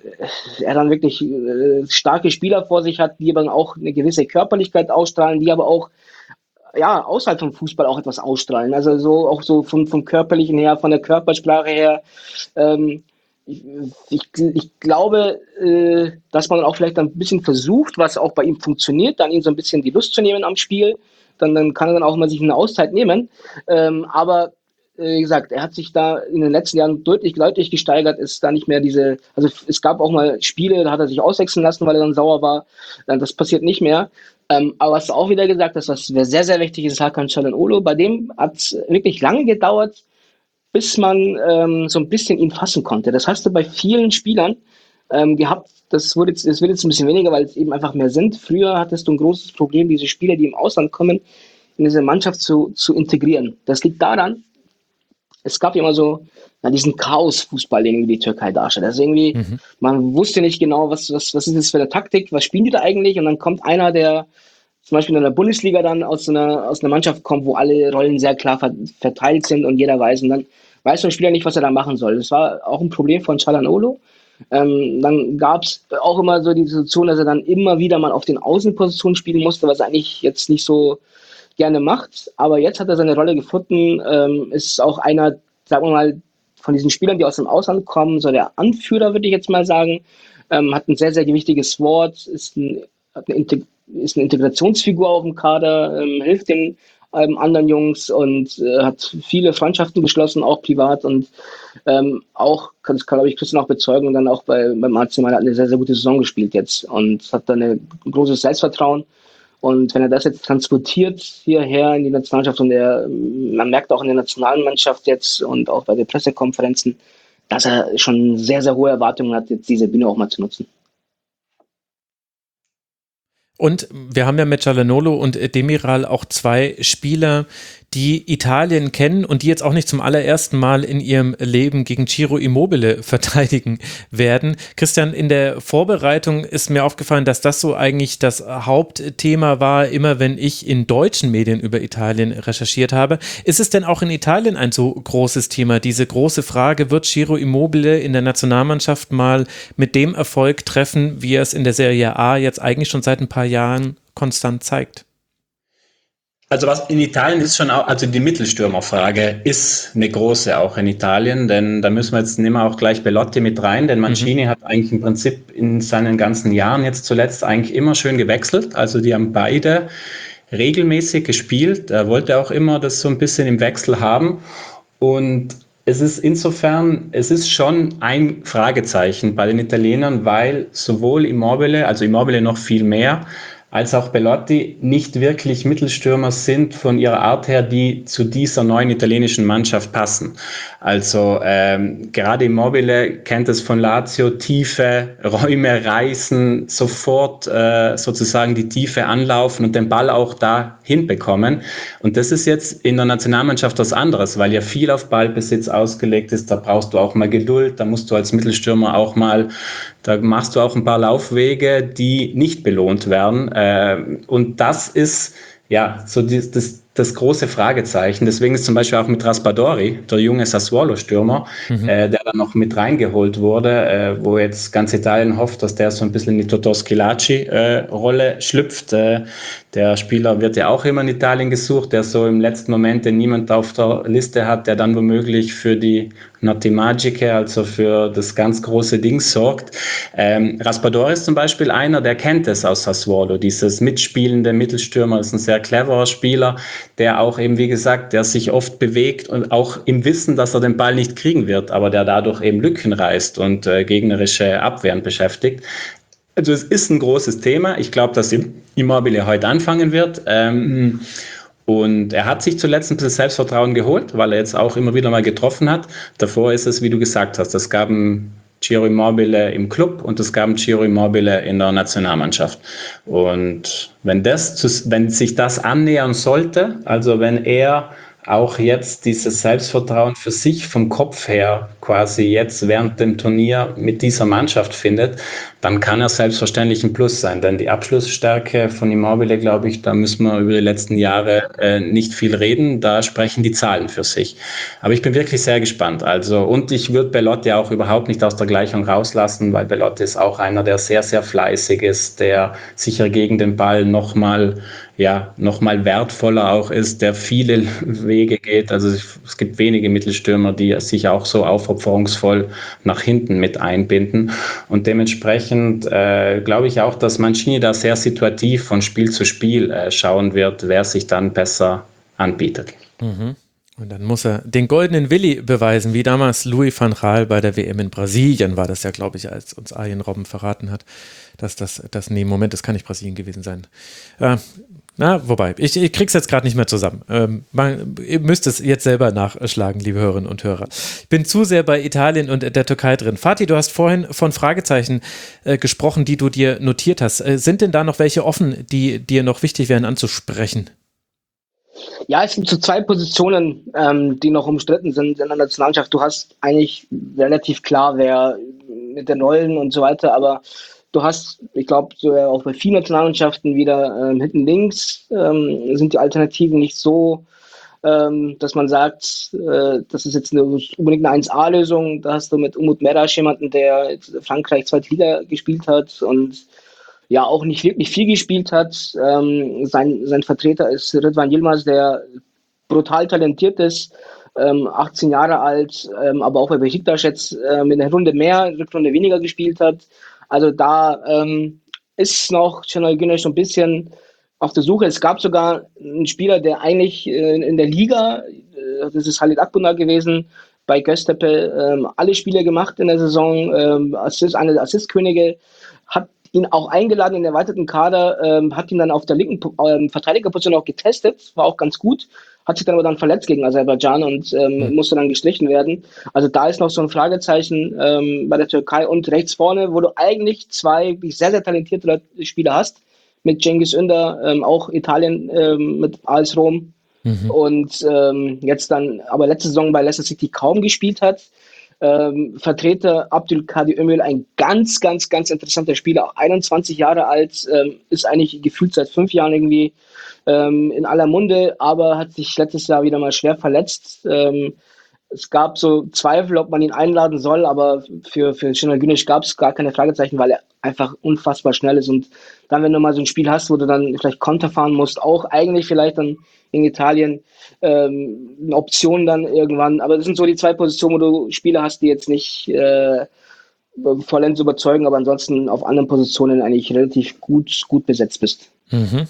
er dann wirklich äh, starke Spieler vor sich hat, die aber auch eine gewisse Körperlichkeit ausstrahlen, die aber auch ja, außerhalb vom Fußball auch etwas ausstrahlen. Also so auch so vom, vom Körperlichen her, von der Körpersprache her. Ähm, ich, ich, ich glaube, äh, dass man auch vielleicht ein bisschen versucht, was auch bei ihm funktioniert, dann ihm so ein bisschen die Lust zu nehmen am Spiel. Dann, dann kann er dann auch mal sich eine Auszeit nehmen. Ähm, aber wie gesagt, er hat sich da in den letzten Jahren deutlich, deutlich gesteigert, ist da nicht mehr diese, also es gab auch mal Spiele, da hat er sich auswechseln lassen, weil er dann sauer war. Das passiert nicht mehr. Ähm, aber was du auch wieder gesagt hast, was sehr, sehr wichtig ist, ist Hakan Çalhanoğlu. Bei dem hat es wirklich lange gedauert, bis man ähm, so ein bisschen ihn fassen konnte. Das hast du bei vielen Spielern ähm, gehabt. Das, wurde jetzt, das wird jetzt ein bisschen weniger, weil es eben einfach mehr sind. Früher hattest du ein großes Problem, diese Spieler, die im Ausland kommen, in diese Mannschaft zu, zu integrieren. Das liegt daran, es gab immer so ja, diesen Chaos-Fußball, den die Türkei darstellt. Also irgendwie, mhm. man wusste nicht genau, was, was, was ist das für eine Taktik, was spielen die da eigentlich? Und dann kommt einer, der zum Beispiel in der Bundesliga dann aus einer, aus einer Mannschaft kommt, wo alle Rollen sehr klar verteilt sind und jeder weiß. Und dann weiß der Spieler nicht, was er da machen soll. Das war auch ein Problem von Çalhanoğlu. Ähm, dann gab es auch immer so die Situation, dass er dann immer wieder mal auf den Außenpositionen spielen musste, was eigentlich jetzt nicht so gerne macht. Aber jetzt hat er seine Rolle gefunden, ähm, ist auch einer, sagen wir mal, von diesen Spielern, die aus dem Ausland kommen, so der Anführer, würde ich jetzt mal sagen, ähm, hat ein sehr, sehr gewichtiges Wort, ist, ein, hat eine, ist eine Integrationsfigur auf dem Kader, ähm, hilft den ähm, anderen Jungs und äh, hat viele Freundschaften geschlossen, auch privat und ähm, auch, kann, kann glaube ich Christian auch bezeugen, dann auch bei, beim A C Mailand hat eine sehr, sehr gute Saison gespielt jetzt und hat dann ein großes Selbstvertrauen. Und wenn er das jetzt transportiert hierher in die Nationalmannschaft und er, man merkt auch in der Nationalmannschaft jetzt und auch bei den Pressekonferenzen, dass er schon sehr, sehr hohe Erwartungen hat, jetzt diese Bühne auch mal zu nutzen. Und wir haben ja mit Calhanoglu und Demiral auch zwei Spieler, die Italien kennen und die jetzt auch nicht zum allerersten Mal in ihrem Leben gegen Ciro Immobile verteidigen werden. Christian, in der Vorbereitung ist mir aufgefallen, dass das so eigentlich das Hauptthema war, immer wenn ich in deutschen Medien über Italien recherchiert habe. Ist es denn auch in Italien ein so großes Thema, diese große Frage, wird Ciro Immobile in der Nationalmannschaft mal mit dem Erfolg treffen, wie er es in der Serie A jetzt eigentlich schon seit ein paar Jahren konstant zeigt? Also was in Italien ist schon auch, also die Mittelstürmerfrage ist eine große auch in Italien, denn da müssen wir jetzt nehmen wir auch gleich Belotti mit rein, denn Mancini mhm. hat eigentlich im Prinzip in seinen ganzen Jahren jetzt zuletzt eigentlich immer schön gewechselt, also die haben beide regelmäßig gespielt, er wollte auch immer das so ein bisschen im Wechsel haben und es ist insofern, es ist schon ein Fragezeichen bei den Italienern, weil sowohl Immobile, also Immobile noch viel mehr, als auch Belotti nicht wirklich Mittelstürmer sind von ihrer Art her, die zu dieser neuen italienischen Mannschaft passen. Also ähm, gerade Immobile kennt es von Lazio, tiefe Räume reißen, sofort äh, sozusagen die Tiefe anlaufen und den Ball auch da hinbekommen. Und das ist jetzt in der Nationalmannschaft was anderes, weil ja viel auf Ballbesitz ausgelegt ist. Da brauchst du auch mal Geduld, da musst du als Mittelstürmer auch mal, da machst du auch ein paar Laufwege, die nicht belohnt werden. Und das ist ja so das, das, das große Fragezeichen. Deswegen ist zum Beispiel auch mit Raspadori, der junge Sassuolo-Stürmer, mhm. äh, der dann noch mit reingeholt wurde, äh, wo jetzt ganz Italien hofft, dass der so ein bisschen in die Totò Schillaci-Rolle äh, schlüpft. Äh, der Spieler wird ja auch immer in Italien gesucht, der so im letzten Moment, den niemand auf der Liste hat, der dann womöglich für die Notti Magiche, also für das ganz große Ding sorgt. Ähm, Raspadori ist zum Beispiel einer, der kennt es aus Sassuolo, dieses mitspielende Mittelstürmer, ist ein sehr cleverer Spieler, der auch eben, wie gesagt, der sich oft bewegt und auch im Wissen, dass er den Ball nicht kriegen wird, aber der dadurch eben Lücken reißt und äh, gegnerische Abwehren beschäftigt. Also es ist ein großes Thema. Ich glaube, dass Immobile heute anfangen wird. Ähm, und er hat sich zuletzt ein bisschen Selbstvertrauen geholt, weil er jetzt auch immer wieder mal getroffen hat. Davor ist es, wie du gesagt hast, es gab ein Ciro Immobile im Club und es gab ein Ciro Immobile in der Nationalmannschaft. Und wenn, das, wenn sich das annähern sollte, also wenn er auch jetzt dieses Selbstvertrauen für sich vom Kopf her quasi jetzt während dem Turnier mit dieser Mannschaft findet, dann kann er selbstverständlich ein Plus sein. Denn die Abschlussstärke von Immobile, glaube ich, da müssen wir über die letzten Jahre äh, nicht viel reden. Da sprechen die Zahlen für sich. Aber ich bin wirklich sehr gespannt. Also, und ich würde Belotti auch überhaupt nicht aus der Gleichung rauslassen, weil Belotti ist auch einer, der sehr, sehr fleißig ist, der sicher gegen den Ball nochmal ja, noch mal wertvoller auch ist, der viele Wege geht. Also es gibt wenige Mittelstürmer, die sich auch so aufopferungsvoll nach hinten mit einbinden. Und dementsprechend äh, glaube ich auch, dass Mancini da sehr situativ von Spiel zu Spiel äh, schauen wird, wer sich dann besser anbietet. Mhm. Und dann muss er den goldenen Willi beweisen, wie damals Louis van Gaal bei der W M in Brasilien war das ja, glaube ich, als uns Arjen Robben verraten hat, dass das, das nee, Moment, das kann nicht Brasilien gewesen sein. Äh, Na, wobei, ich, ich krieg's jetzt gerade nicht mehr zusammen. Ähm, man, ihr müsst es jetzt selber nachschlagen, liebe Hörerinnen und Hörer. Ich bin zu sehr bei Italien und der Türkei drin. Fatih, du hast vorhin von Fragezeichen äh, gesprochen, die du dir notiert hast. Äh, sind denn da noch welche offen, die dir noch wichtig wären anzusprechen? Ja, es gibt so zwei Positionen, ähm, die noch umstritten sind in der Nationalmannschaft. Du hast eigentlich relativ klar, wer mit der Neuen und so weiter, aber du hast, ich glaube, so auch bei vielen Nationalmannschaften wieder ähm, hinten links ähm, sind die Alternativen nicht so, ähm, dass man sagt, äh, das ist jetzt eine, unbedingt eine eins A-Lösung. Da hast du mit Umut Meraş jemanden, der Frankreich zweite Liga gespielt hat und ja auch nicht wirklich viel gespielt hat. Ähm, sein, sein Vertreter ist Rıdvan Yılmaz, der brutal talentiert ist, ähm, achtzehn Jahre alt, ähm, aber auch bei Besiktas jetzt ähm, in der Runde mehr, Rückrunde weniger gespielt hat. Also da ähm, ist noch Şenol Güneş so ein bisschen auf der Suche. Es gab sogar einen Spieler, der eigentlich äh, in der Liga, äh, das ist Halit Akbunar gewesen, bei Göztepe ähm, alle Spiele gemacht in der Saison, ähm, Assist, eine der Assistkönige, hat ihn auch eingeladen in den erweiterten Kader, ähm, hat ihn dann auf der linken ähm, Verteidigerposition auch getestet, war auch ganz gut, hat sich dann aber dann verletzt gegen Aserbaidschan und ähm, Hm. musste dann gestrichen werden. Also da ist noch so ein Fragezeichen ähm, bei der Türkei und rechts vorne, wo du eigentlich zwei sehr, sehr talentierte Spieler hast, mit Cengiz Ünder, ähm, auch Italien ähm, mit A S Rom, Mhm. und ähm, jetzt dann aber letzte Saison bei Leicester City kaum gespielt hat. Ähm, Vertreter Abdülkadir Ömür, ein ganz, ganz, ganz interessanter Spieler, auch einundzwanzig Jahre alt, ähm, ist eigentlich gefühlt seit fünf Jahren irgendwie ähm, in aller Munde, aber hat sich letztes Jahr wieder mal schwer verletzt. Ähm, es gab so Zweifel, ob man ihn einladen soll, aber für, für Şenol Güneş gab es gar keine Fragezeichen, weil er einfach unfassbar schnell ist. Und dann, wenn du mal so ein Spiel hast, wo du dann vielleicht Konter fahren musst, auch eigentlich vielleicht dann in Italien ähm, eine Option dann irgendwann. Aber das sind so die zwei Positionen, wo du Spieler hast, die jetzt nicht äh, vollends überzeugen, aber ansonsten auf anderen Positionen eigentlich relativ gut, gut besetzt bist. Mhm.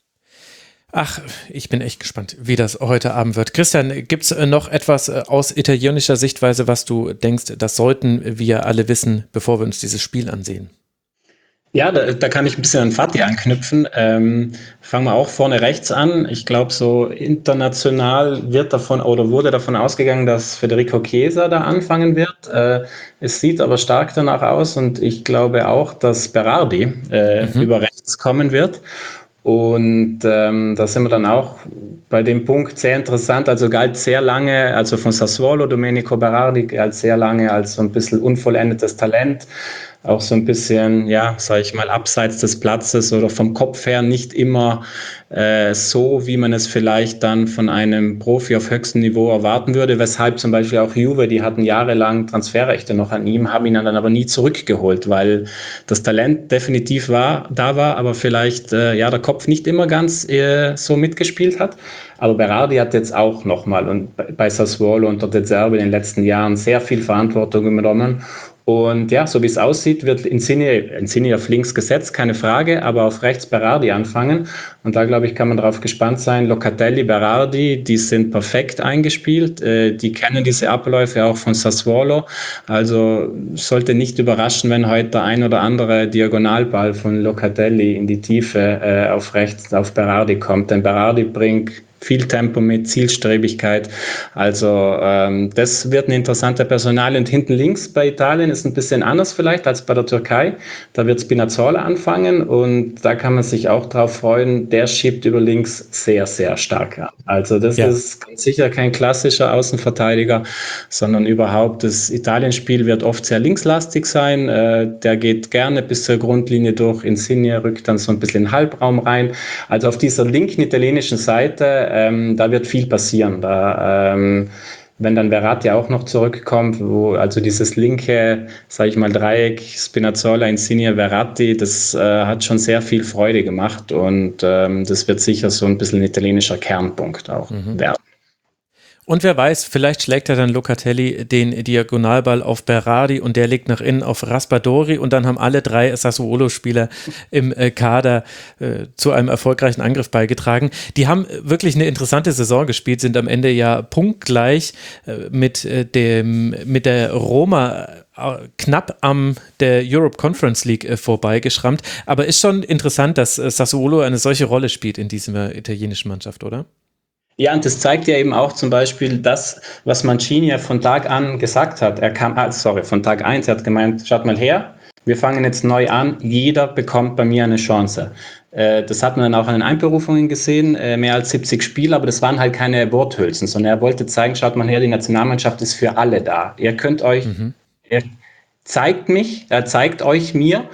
Ach, ich bin echt gespannt, wie das heute Abend wird. Christian, gibt es noch etwas aus italienischer Sichtweise, was du denkst, das sollten wir alle wissen, bevor wir uns dieses Spiel ansehen? Ja, da, da kann ich ein bisschen an Fatih anknüpfen. Ähm, fangen wir auch vorne rechts an. Ich glaube, so international wird davon oder wurde davon ausgegangen, dass Federico Chiesa da anfangen wird. Äh, es sieht aber stark danach aus und ich glaube auch, dass Berardi äh, Mhm. über rechts kommen wird. Und ähm, da sind wir dann auch bei dem Punkt sehr interessant. Also galt sehr lange, also von Sassuolo, Domenico Berardi galt sehr lange als so ein bisschen unvollendetes Talent. Auch so ein bisschen, ja, sage ich mal, abseits des Platzes oder vom Kopf her nicht immer äh, so, wie man es vielleicht dann von einem Profi auf höchstem Niveau erwarten würde. Weshalb zum Beispiel auch Juve, die hatten jahrelang Transferrechte noch an ihm, haben ihn dann aber nie zurückgeholt, weil das Talent definitiv war, da war, aber vielleicht äh, ja der Kopf nicht immer ganz äh, so mitgespielt hat. Aber Berardi hat jetzt auch nochmal und bei Sassuolo unter De Zerbi in den letzten Jahren sehr viel Verantwortung übernommen. Und ja, so wie es aussieht, wird Insigne, Insigne auf links gesetzt, keine Frage, aber auf rechts Berardi anfangen. Und da, glaube ich, kann man darauf gespannt sein. Locatelli, Berardi, die sind perfekt eingespielt. Äh, die kennen diese Abläufe auch von Sassuolo. Also sollte nicht überraschen, wenn heute der ein oder andere Diagonalball von Locatelli in die Tiefe äh, auf rechts auf Berardi kommt. Denn Berardi bringt viel Tempo mit, Zielstrebigkeit. Also ähm, das wird eine interessante Personalie. Und hinten links bei Italien ist ein bisschen anders vielleicht als bei der Türkei. Da wird Spinazzola anfangen und da kann man sich auch drauf freuen. Der schiebt über links sehr, sehr stark an. Also das Ja. ist sicher kein klassischer Außenverteidiger, sondern überhaupt das Italienspiel wird oft sehr linkslastig sein. Äh, der geht gerne bis zur Grundlinie durch. Insigne rückt dann so ein bisschen in den Halbraum rein. Also auf dieser linken italienischen Seite Ähm, da wird viel passieren. Da, ähm, wenn dann Verratti auch noch zurückkommt, wo also dieses linke, sage ich mal, Dreieck, Spinazzola, Insigne, Verratti, das äh, hat schon sehr viel Freude gemacht und ähm, das wird sicher so ein bisschen ein italienischer Kernpunkt auch Mhm. werden. Und wer weiß, vielleicht schlägt er dann Locatelli den Diagonalball auf Berardi und der legt nach innen auf Raspadori und dann haben alle drei Sassuolo-Spieler im äh, Kader äh, zu einem erfolgreichen Angriff beigetragen. Die haben wirklich eine interessante Saison gespielt, sind am Ende ja punktgleich äh, mit, äh, dem, mit der Roma äh, knapp am der Europe Conference League äh, vorbeigeschrammt. Aber ist schon interessant, dass äh, Sassuolo eine solche Rolle spielt in dieser italienischen Mannschaft, oder? Ja, und das zeigt ja eben auch zum Beispiel das, was Mancini ja von Tag an gesagt hat. Er kam, ah, sorry, von Tag eins, er hat gemeint, schaut mal her, wir fangen jetzt neu an, jeder bekommt bei mir eine Chance. Äh, das hat man dann auch an den Einberufungen gesehen, äh, mehr als siebzig Spiele, aber das waren halt keine Worthülsen, sondern er wollte zeigen, schaut mal her, die Nationalmannschaft ist für alle da. Ihr könnt euch, Mhm. ihr zeigt mich, er zeigt euch mir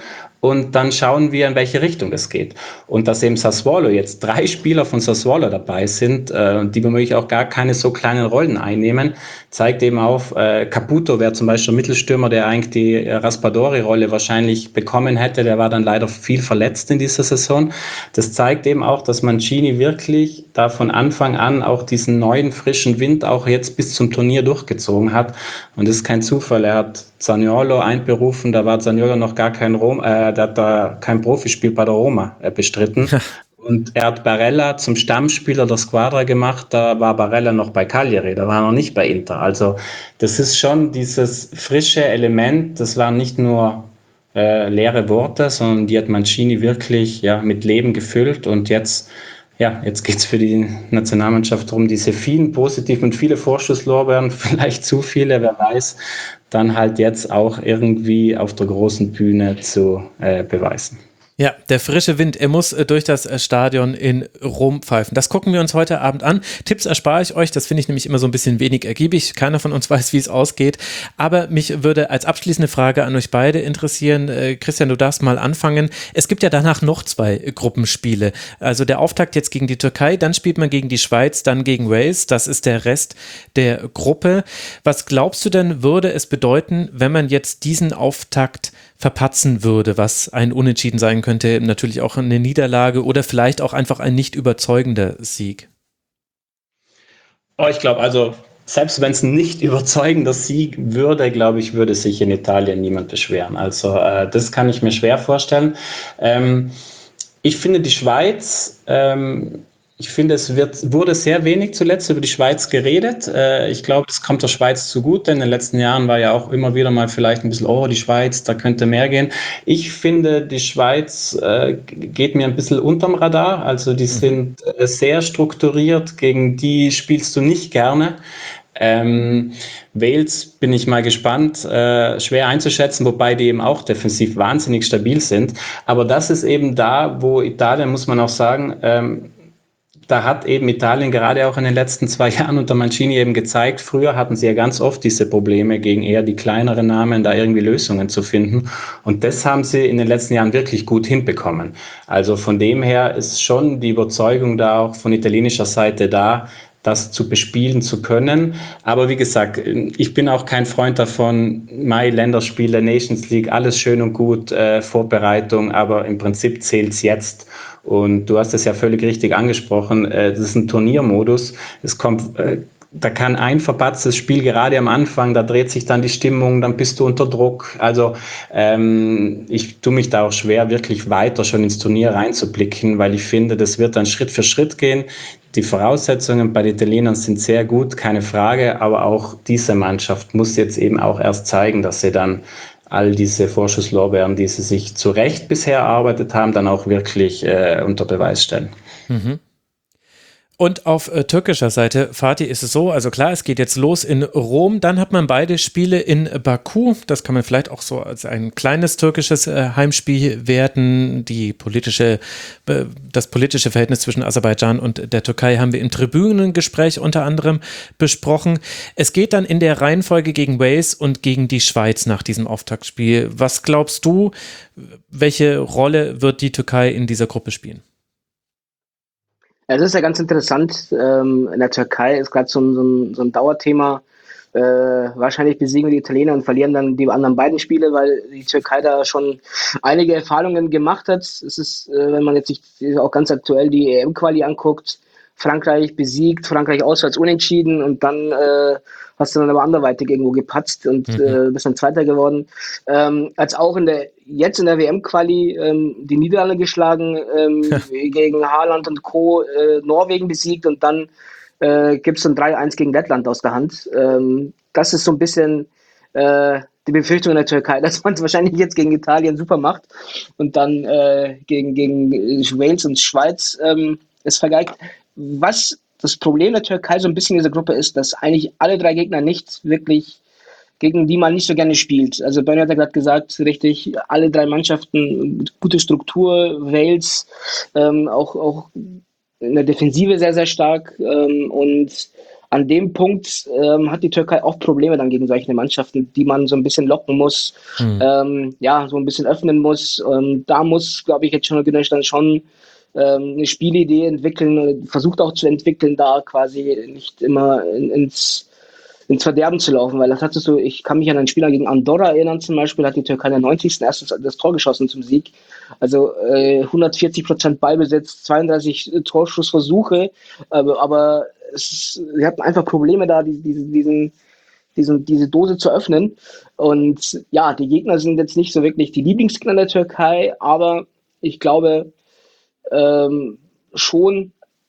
und dann schauen wir, in welche Richtung es geht. Und dass eben Sassuolo jetzt drei Spieler von Sassuolo dabei sind, äh, die womöglich auch gar keine so kleinen Rollen einnehmen, zeigt eben auf, äh, Caputo wäre zum Beispiel ein Mittelstürmer, der eigentlich die Raspadori-Rolle wahrscheinlich bekommen hätte, der war dann leider viel verletzt in dieser Saison. Das zeigt eben auch, dass Mancini wirklich da von Anfang an auch diesen neuen, frischen Wind auch jetzt bis zum Turnier durchgezogen hat. Und das ist kein Zufall. Er hat Zaniolo einberufen, da war Zaniolo noch gar kein Rom, äh, der hat da kein Profispiel bei der Roma äh, bestritten. Und er hat Barella zum Stammspieler der Squadra gemacht, da war Barella noch bei Cagliari, da war er noch nicht bei Inter. Also das ist schon dieses frische Element, das waren nicht nur äh, leere Worte, sondern die hat Mancini wirklich ja, mit Leben gefüllt. Und jetzt, ja, jetzt geht es für die Nationalmannschaft darum, diese vielen positiven und viele Vorschusslorbeeren, vielleicht zu viele, wer weiß, dann halt jetzt auch irgendwie auf der großen Bühne zu äh, beweisen. Ja, der frische Wind, er muss äh, durch das äh, Stadion in Rom pfeifen. Das gucken wir uns heute Abend an. Tipps erspare ich euch, das finde ich nämlich immer so ein bisschen wenig ergiebig. Keiner von uns weiß, wie es ausgeht. Aber mich würde als abschließende Frage an euch beide interessieren. Äh, Christian, du darfst mal anfangen. Es gibt ja danach noch zwei äh, Gruppenspiele. Also der Auftakt jetzt gegen die Türkei, dann spielt man gegen die Schweiz, dann gegen Wales. Das ist der Rest der Gruppe. Was glaubst du denn, würde es bedeuten, wenn man jetzt diesen Auftakt verpatzen würde, was ein Unentschieden sein könnte, natürlich auch eine Niederlage oder vielleicht auch einfach ein nicht überzeugender Sieg? Oh, ich glaube, also selbst wenn es ein nicht überzeugender Sieg würde, glaube ich, würde sich in Italien niemand beschweren. Also äh, das kann ich mir schwer vorstellen. Ähm, ich finde die Schweiz, ähm, ich finde, es wird, wurde sehr wenig zuletzt über die Schweiz geredet. Äh, ich glaube, das kommt der Schweiz zugute. In den letzten Jahren war ja auch immer wieder mal vielleicht ein bisschen, oh, die Schweiz, da könnte mehr gehen. Ich finde, die Schweiz äh, geht mir ein bisschen unterm Radar. Also die sind äh, sehr strukturiert, gegen die spielst du nicht gerne. Ähm, Wales bin ich mal gespannt, äh, schwer einzuschätzen, wobei die eben auch defensiv wahnsinnig stabil sind. Aber das ist eben da, wo Italien, muss man auch sagen, ähm, da hat eben Italien gerade auch in den letzten zwei Jahren unter Mancini eben gezeigt, früher hatten sie ja ganz oft diese Probleme, gegen eher die kleineren Namen da irgendwie Lösungen zu finden. Und das haben sie in den letzten Jahren wirklich gut hinbekommen. Also von dem her ist schon die Überzeugung da auch von italienischer Seite da, das zu bespielen zu können. Aber wie gesagt, ich bin auch kein Freund davon, Mai, Länderspiele, Nations League, alles schön und gut, äh, Vorbereitung, aber im Prinzip zählt's jetzt. Und du hast es ja völlig richtig angesprochen, äh, das ist ein Turniermodus. Es kommt, äh, da kann ein verpatztes Spiel gerade am Anfang, da dreht sich dann die Stimmung, dann bist du unter Druck. Also ähm, ich tue mich da auch schwer, wirklich weiter schon ins Turnier reinzublicken, weil ich finde, das wird dann Schritt für Schritt gehen. Die Voraussetzungen bei den Italienern sind sehr gut, keine Frage, aber auch diese Mannschaft muss jetzt eben auch erst zeigen, dass sie dann all diese Vorschusslorbeeren, die sie sich zu Recht bisher erarbeitet haben, dann auch wirklich äh, unter Beweis stellen. Mhm. Und auf äh, türkischer Seite, Fatih, ist es so, also klar, es geht jetzt los in Rom, dann hat man beide Spiele in Baku, das kann man vielleicht auch so als ein kleines türkisches äh, Heimspiel werten, die politische, äh, das politische Verhältnis zwischen Aserbaidschan und der Türkei haben wir im Tribünengespräch unter anderem besprochen. Es geht dann in der Reihenfolge gegen Wales und gegen die Schweiz nach diesem Auftaktspiel. Was glaubst du, welche Rolle wird die Türkei in dieser Gruppe spielen? Ja, das ist ja ganz interessant. Ähm, in der Türkei ist gerade so, ein- so, ein- so ein Dauerthema. Äh, wahrscheinlich besiegen wir die Italiener und verlieren dann die anderen beiden Spiele, weil die Türkei da schon einige Erfahrungen gemacht hat. Es ist, äh, wenn man jetzt sich auch ganz aktuell die E M-Quali anguckt, Frankreich besiegt, Frankreich auswärts unentschieden und dann äh, hast du dann aber anderweitig irgendwo gepatzt und Mhm. äh, bist dann Zweiter geworden. Ähm, als auch in der jetzt in der W M-Quali ähm, die Niederlande geschlagen, ähm, gegen Haaland und Co. Äh, Norwegen besiegt und dann äh, gibt es dann drei eins gegen Lettland aus der Hand. Ähm, das ist so ein bisschen äh, die Befürchtung in der Türkei, dass man es wahrscheinlich jetzt gegen Italien super macht und dann äh, gegen, gegen Wales und Schweiz ähm, es vergeigt. Was das Problem der Türkei so ein bisschen in dieser Gruppe ist, dass eigentlich alle drei Gegner nicht wirklich gegen die man nicht so gerne spielt. Also Bernie hat ja gerade gesagt, richtig, alle drei Mannschaften, gute Struktur, Wales, ähm, auch, auch in der Defensive sehr, sehr stark ähm, und an dem Punkt ähm, hat die Türkei auch Probleme dann gegen solche Mannschaften, die man so ein bisschen locken muss, mhm. ähm, ja, so ein bisschen öffnen muss. Und da muss, glaube ich, jetzt schon Güneş dann schon ähm, eine Spielidee entwickeln, versucht auch zu entwickeln, da quasi nicht immer in, ins, ins Verderben zu laufen, weil das hattest du, ich kann mich an ein Spiel gegen Andorra erinnern zum Beispiel, hat die Türkei in der neunzigsten erst das Tor geschossen zum Sieg. Also äh, hundertvierzig Prozent Ballbesitz, zweiunddreißig Torschussversuche, aber, aber es ist, sie hatten einfach Probleme da, die, die, diesen, diesen, diese Dose zu öffnen. Und ja, die Gegner sind jetzt nicht so wirklich die Lieblingsgegner der Türkei, aber ich glaube ähm, schon,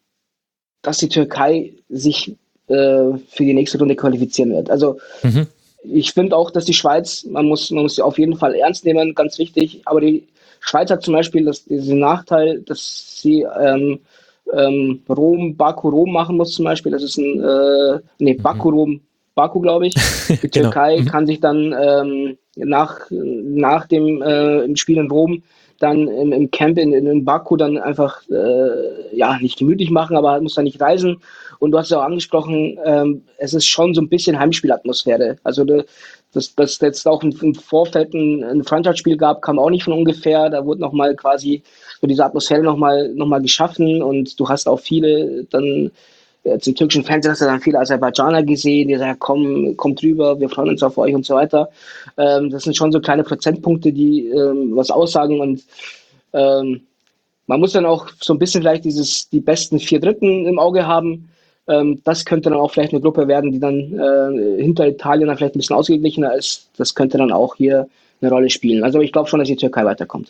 dass die Türkei sich äh, für die nächste Runde qualifizieren wird. Also mhm. ich finde auch, dass die Schweiz, man muss, man muss sie auf jeden Fall ernst nehmen, ganz wichtig, aber die Schweiz hat zum Beispiel das, diesen Nachteil, dass sie ähm, ähm, Rom, Baku, Rom machen muss zum Beispiel. Das ist ein, äh, nee, Baku, Rom, Baku, glaube ich. Die genau. Türkei mhm. kann sich dann ähm, nach, nach dem äh, im Spiel in Rom dann im, im Camp in, in Baku dann einfach äh, ja nicht gemütlich machen, aber muss dann nicht reisen. Und du hast ja auch angesprochen, ähm, es ist schon so ein bisschen Heimspielatmosphäre. Also de, dass das jetzt auch im Vorfeld ein, ein Freundschaftsspiel gab, kam auch nicht von ungefähr. Da wurde nochmal quasi so diese Atmosphäre nochmal noch mal geschaffen und du hast auch viele dann jetzt im türkischen Fernsehen hast du dann viele Aserbaidschaner gesehen, die sagen, komm, kommt rüber, wir freuen uns auf euch und so weiter. Ähm, das sind schon so kleine Prozentpunkte, die ähm, was aussagen und ähm, man muss dann auch so ein bisschen vielleicht dieses, die besten vier Dritten im Auge haben. Ähm, das könnte dann auch vielleicht eine Gruppe werden, die dann äh, hinter Italien dann vielleicht ein bisschen ausgeglichener ist. Das könnte dann auch hier eine Rolle spielen. Also ich glaube schon, dass die Türkei weiterkommt.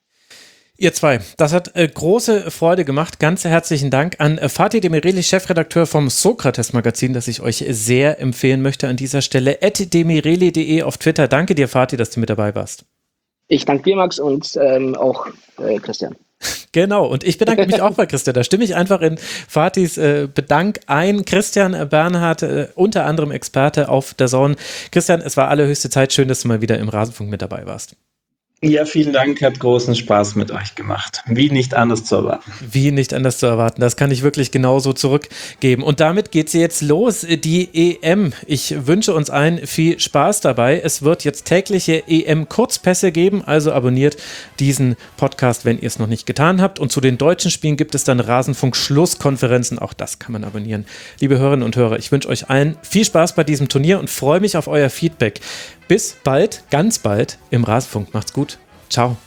Ihr zwei, das hat äh, große Freude gemacht. Ganz herzlichen Dank an äh, Fatih Demireli, Chefredakteur vom Sokrates-Magazin, das ich euch sehr empfehlen möchte an dieser Stelle. at demireli punkt de auf Twitter. Danke dir, Fatih, dass du mit dabei warst. Ich danke dir, Max, und ähm, auch äh, Christian. Genau, und ich bedanke mich auch bei Christian. Da stimme ich einfach in Fatihs äh, Bedank ein. Christian Bernhard, äh, unter anderem Experte auf D A Z N. Christian, es war allerhöchste Zeit. Schön, dass du mal wieder im Rasenfunk mit dabei warst. Ja, vielen Dank, hat großen Spaß mit euch gemacht. Wie nicht anders zu erwarten. Wie nicht anders zu erwarten, das kann ich wirklich genauso zurückgeben. Und damit geht sie jetzt los, die E M. Ich wünsche uns allen viel Spaß dabei. Es wird jetzt tägliche E M-Kurzpässe geben, also abonniert diesen Podcast, wenn ihr es noch nicht getan habt. Und zu den deutschen Spielen gibt es dann Rasenfunk-Schlusskonferenzen, auch das kann man abonnieren. Liebe Hörerinnen und Hörer, ich wünsche euch allen viel Spaß bei diesem Turnier und freue mich auf euer Feedback. Bis bald, ganz bald im Rasenfunk. Macht's gut. Ciao.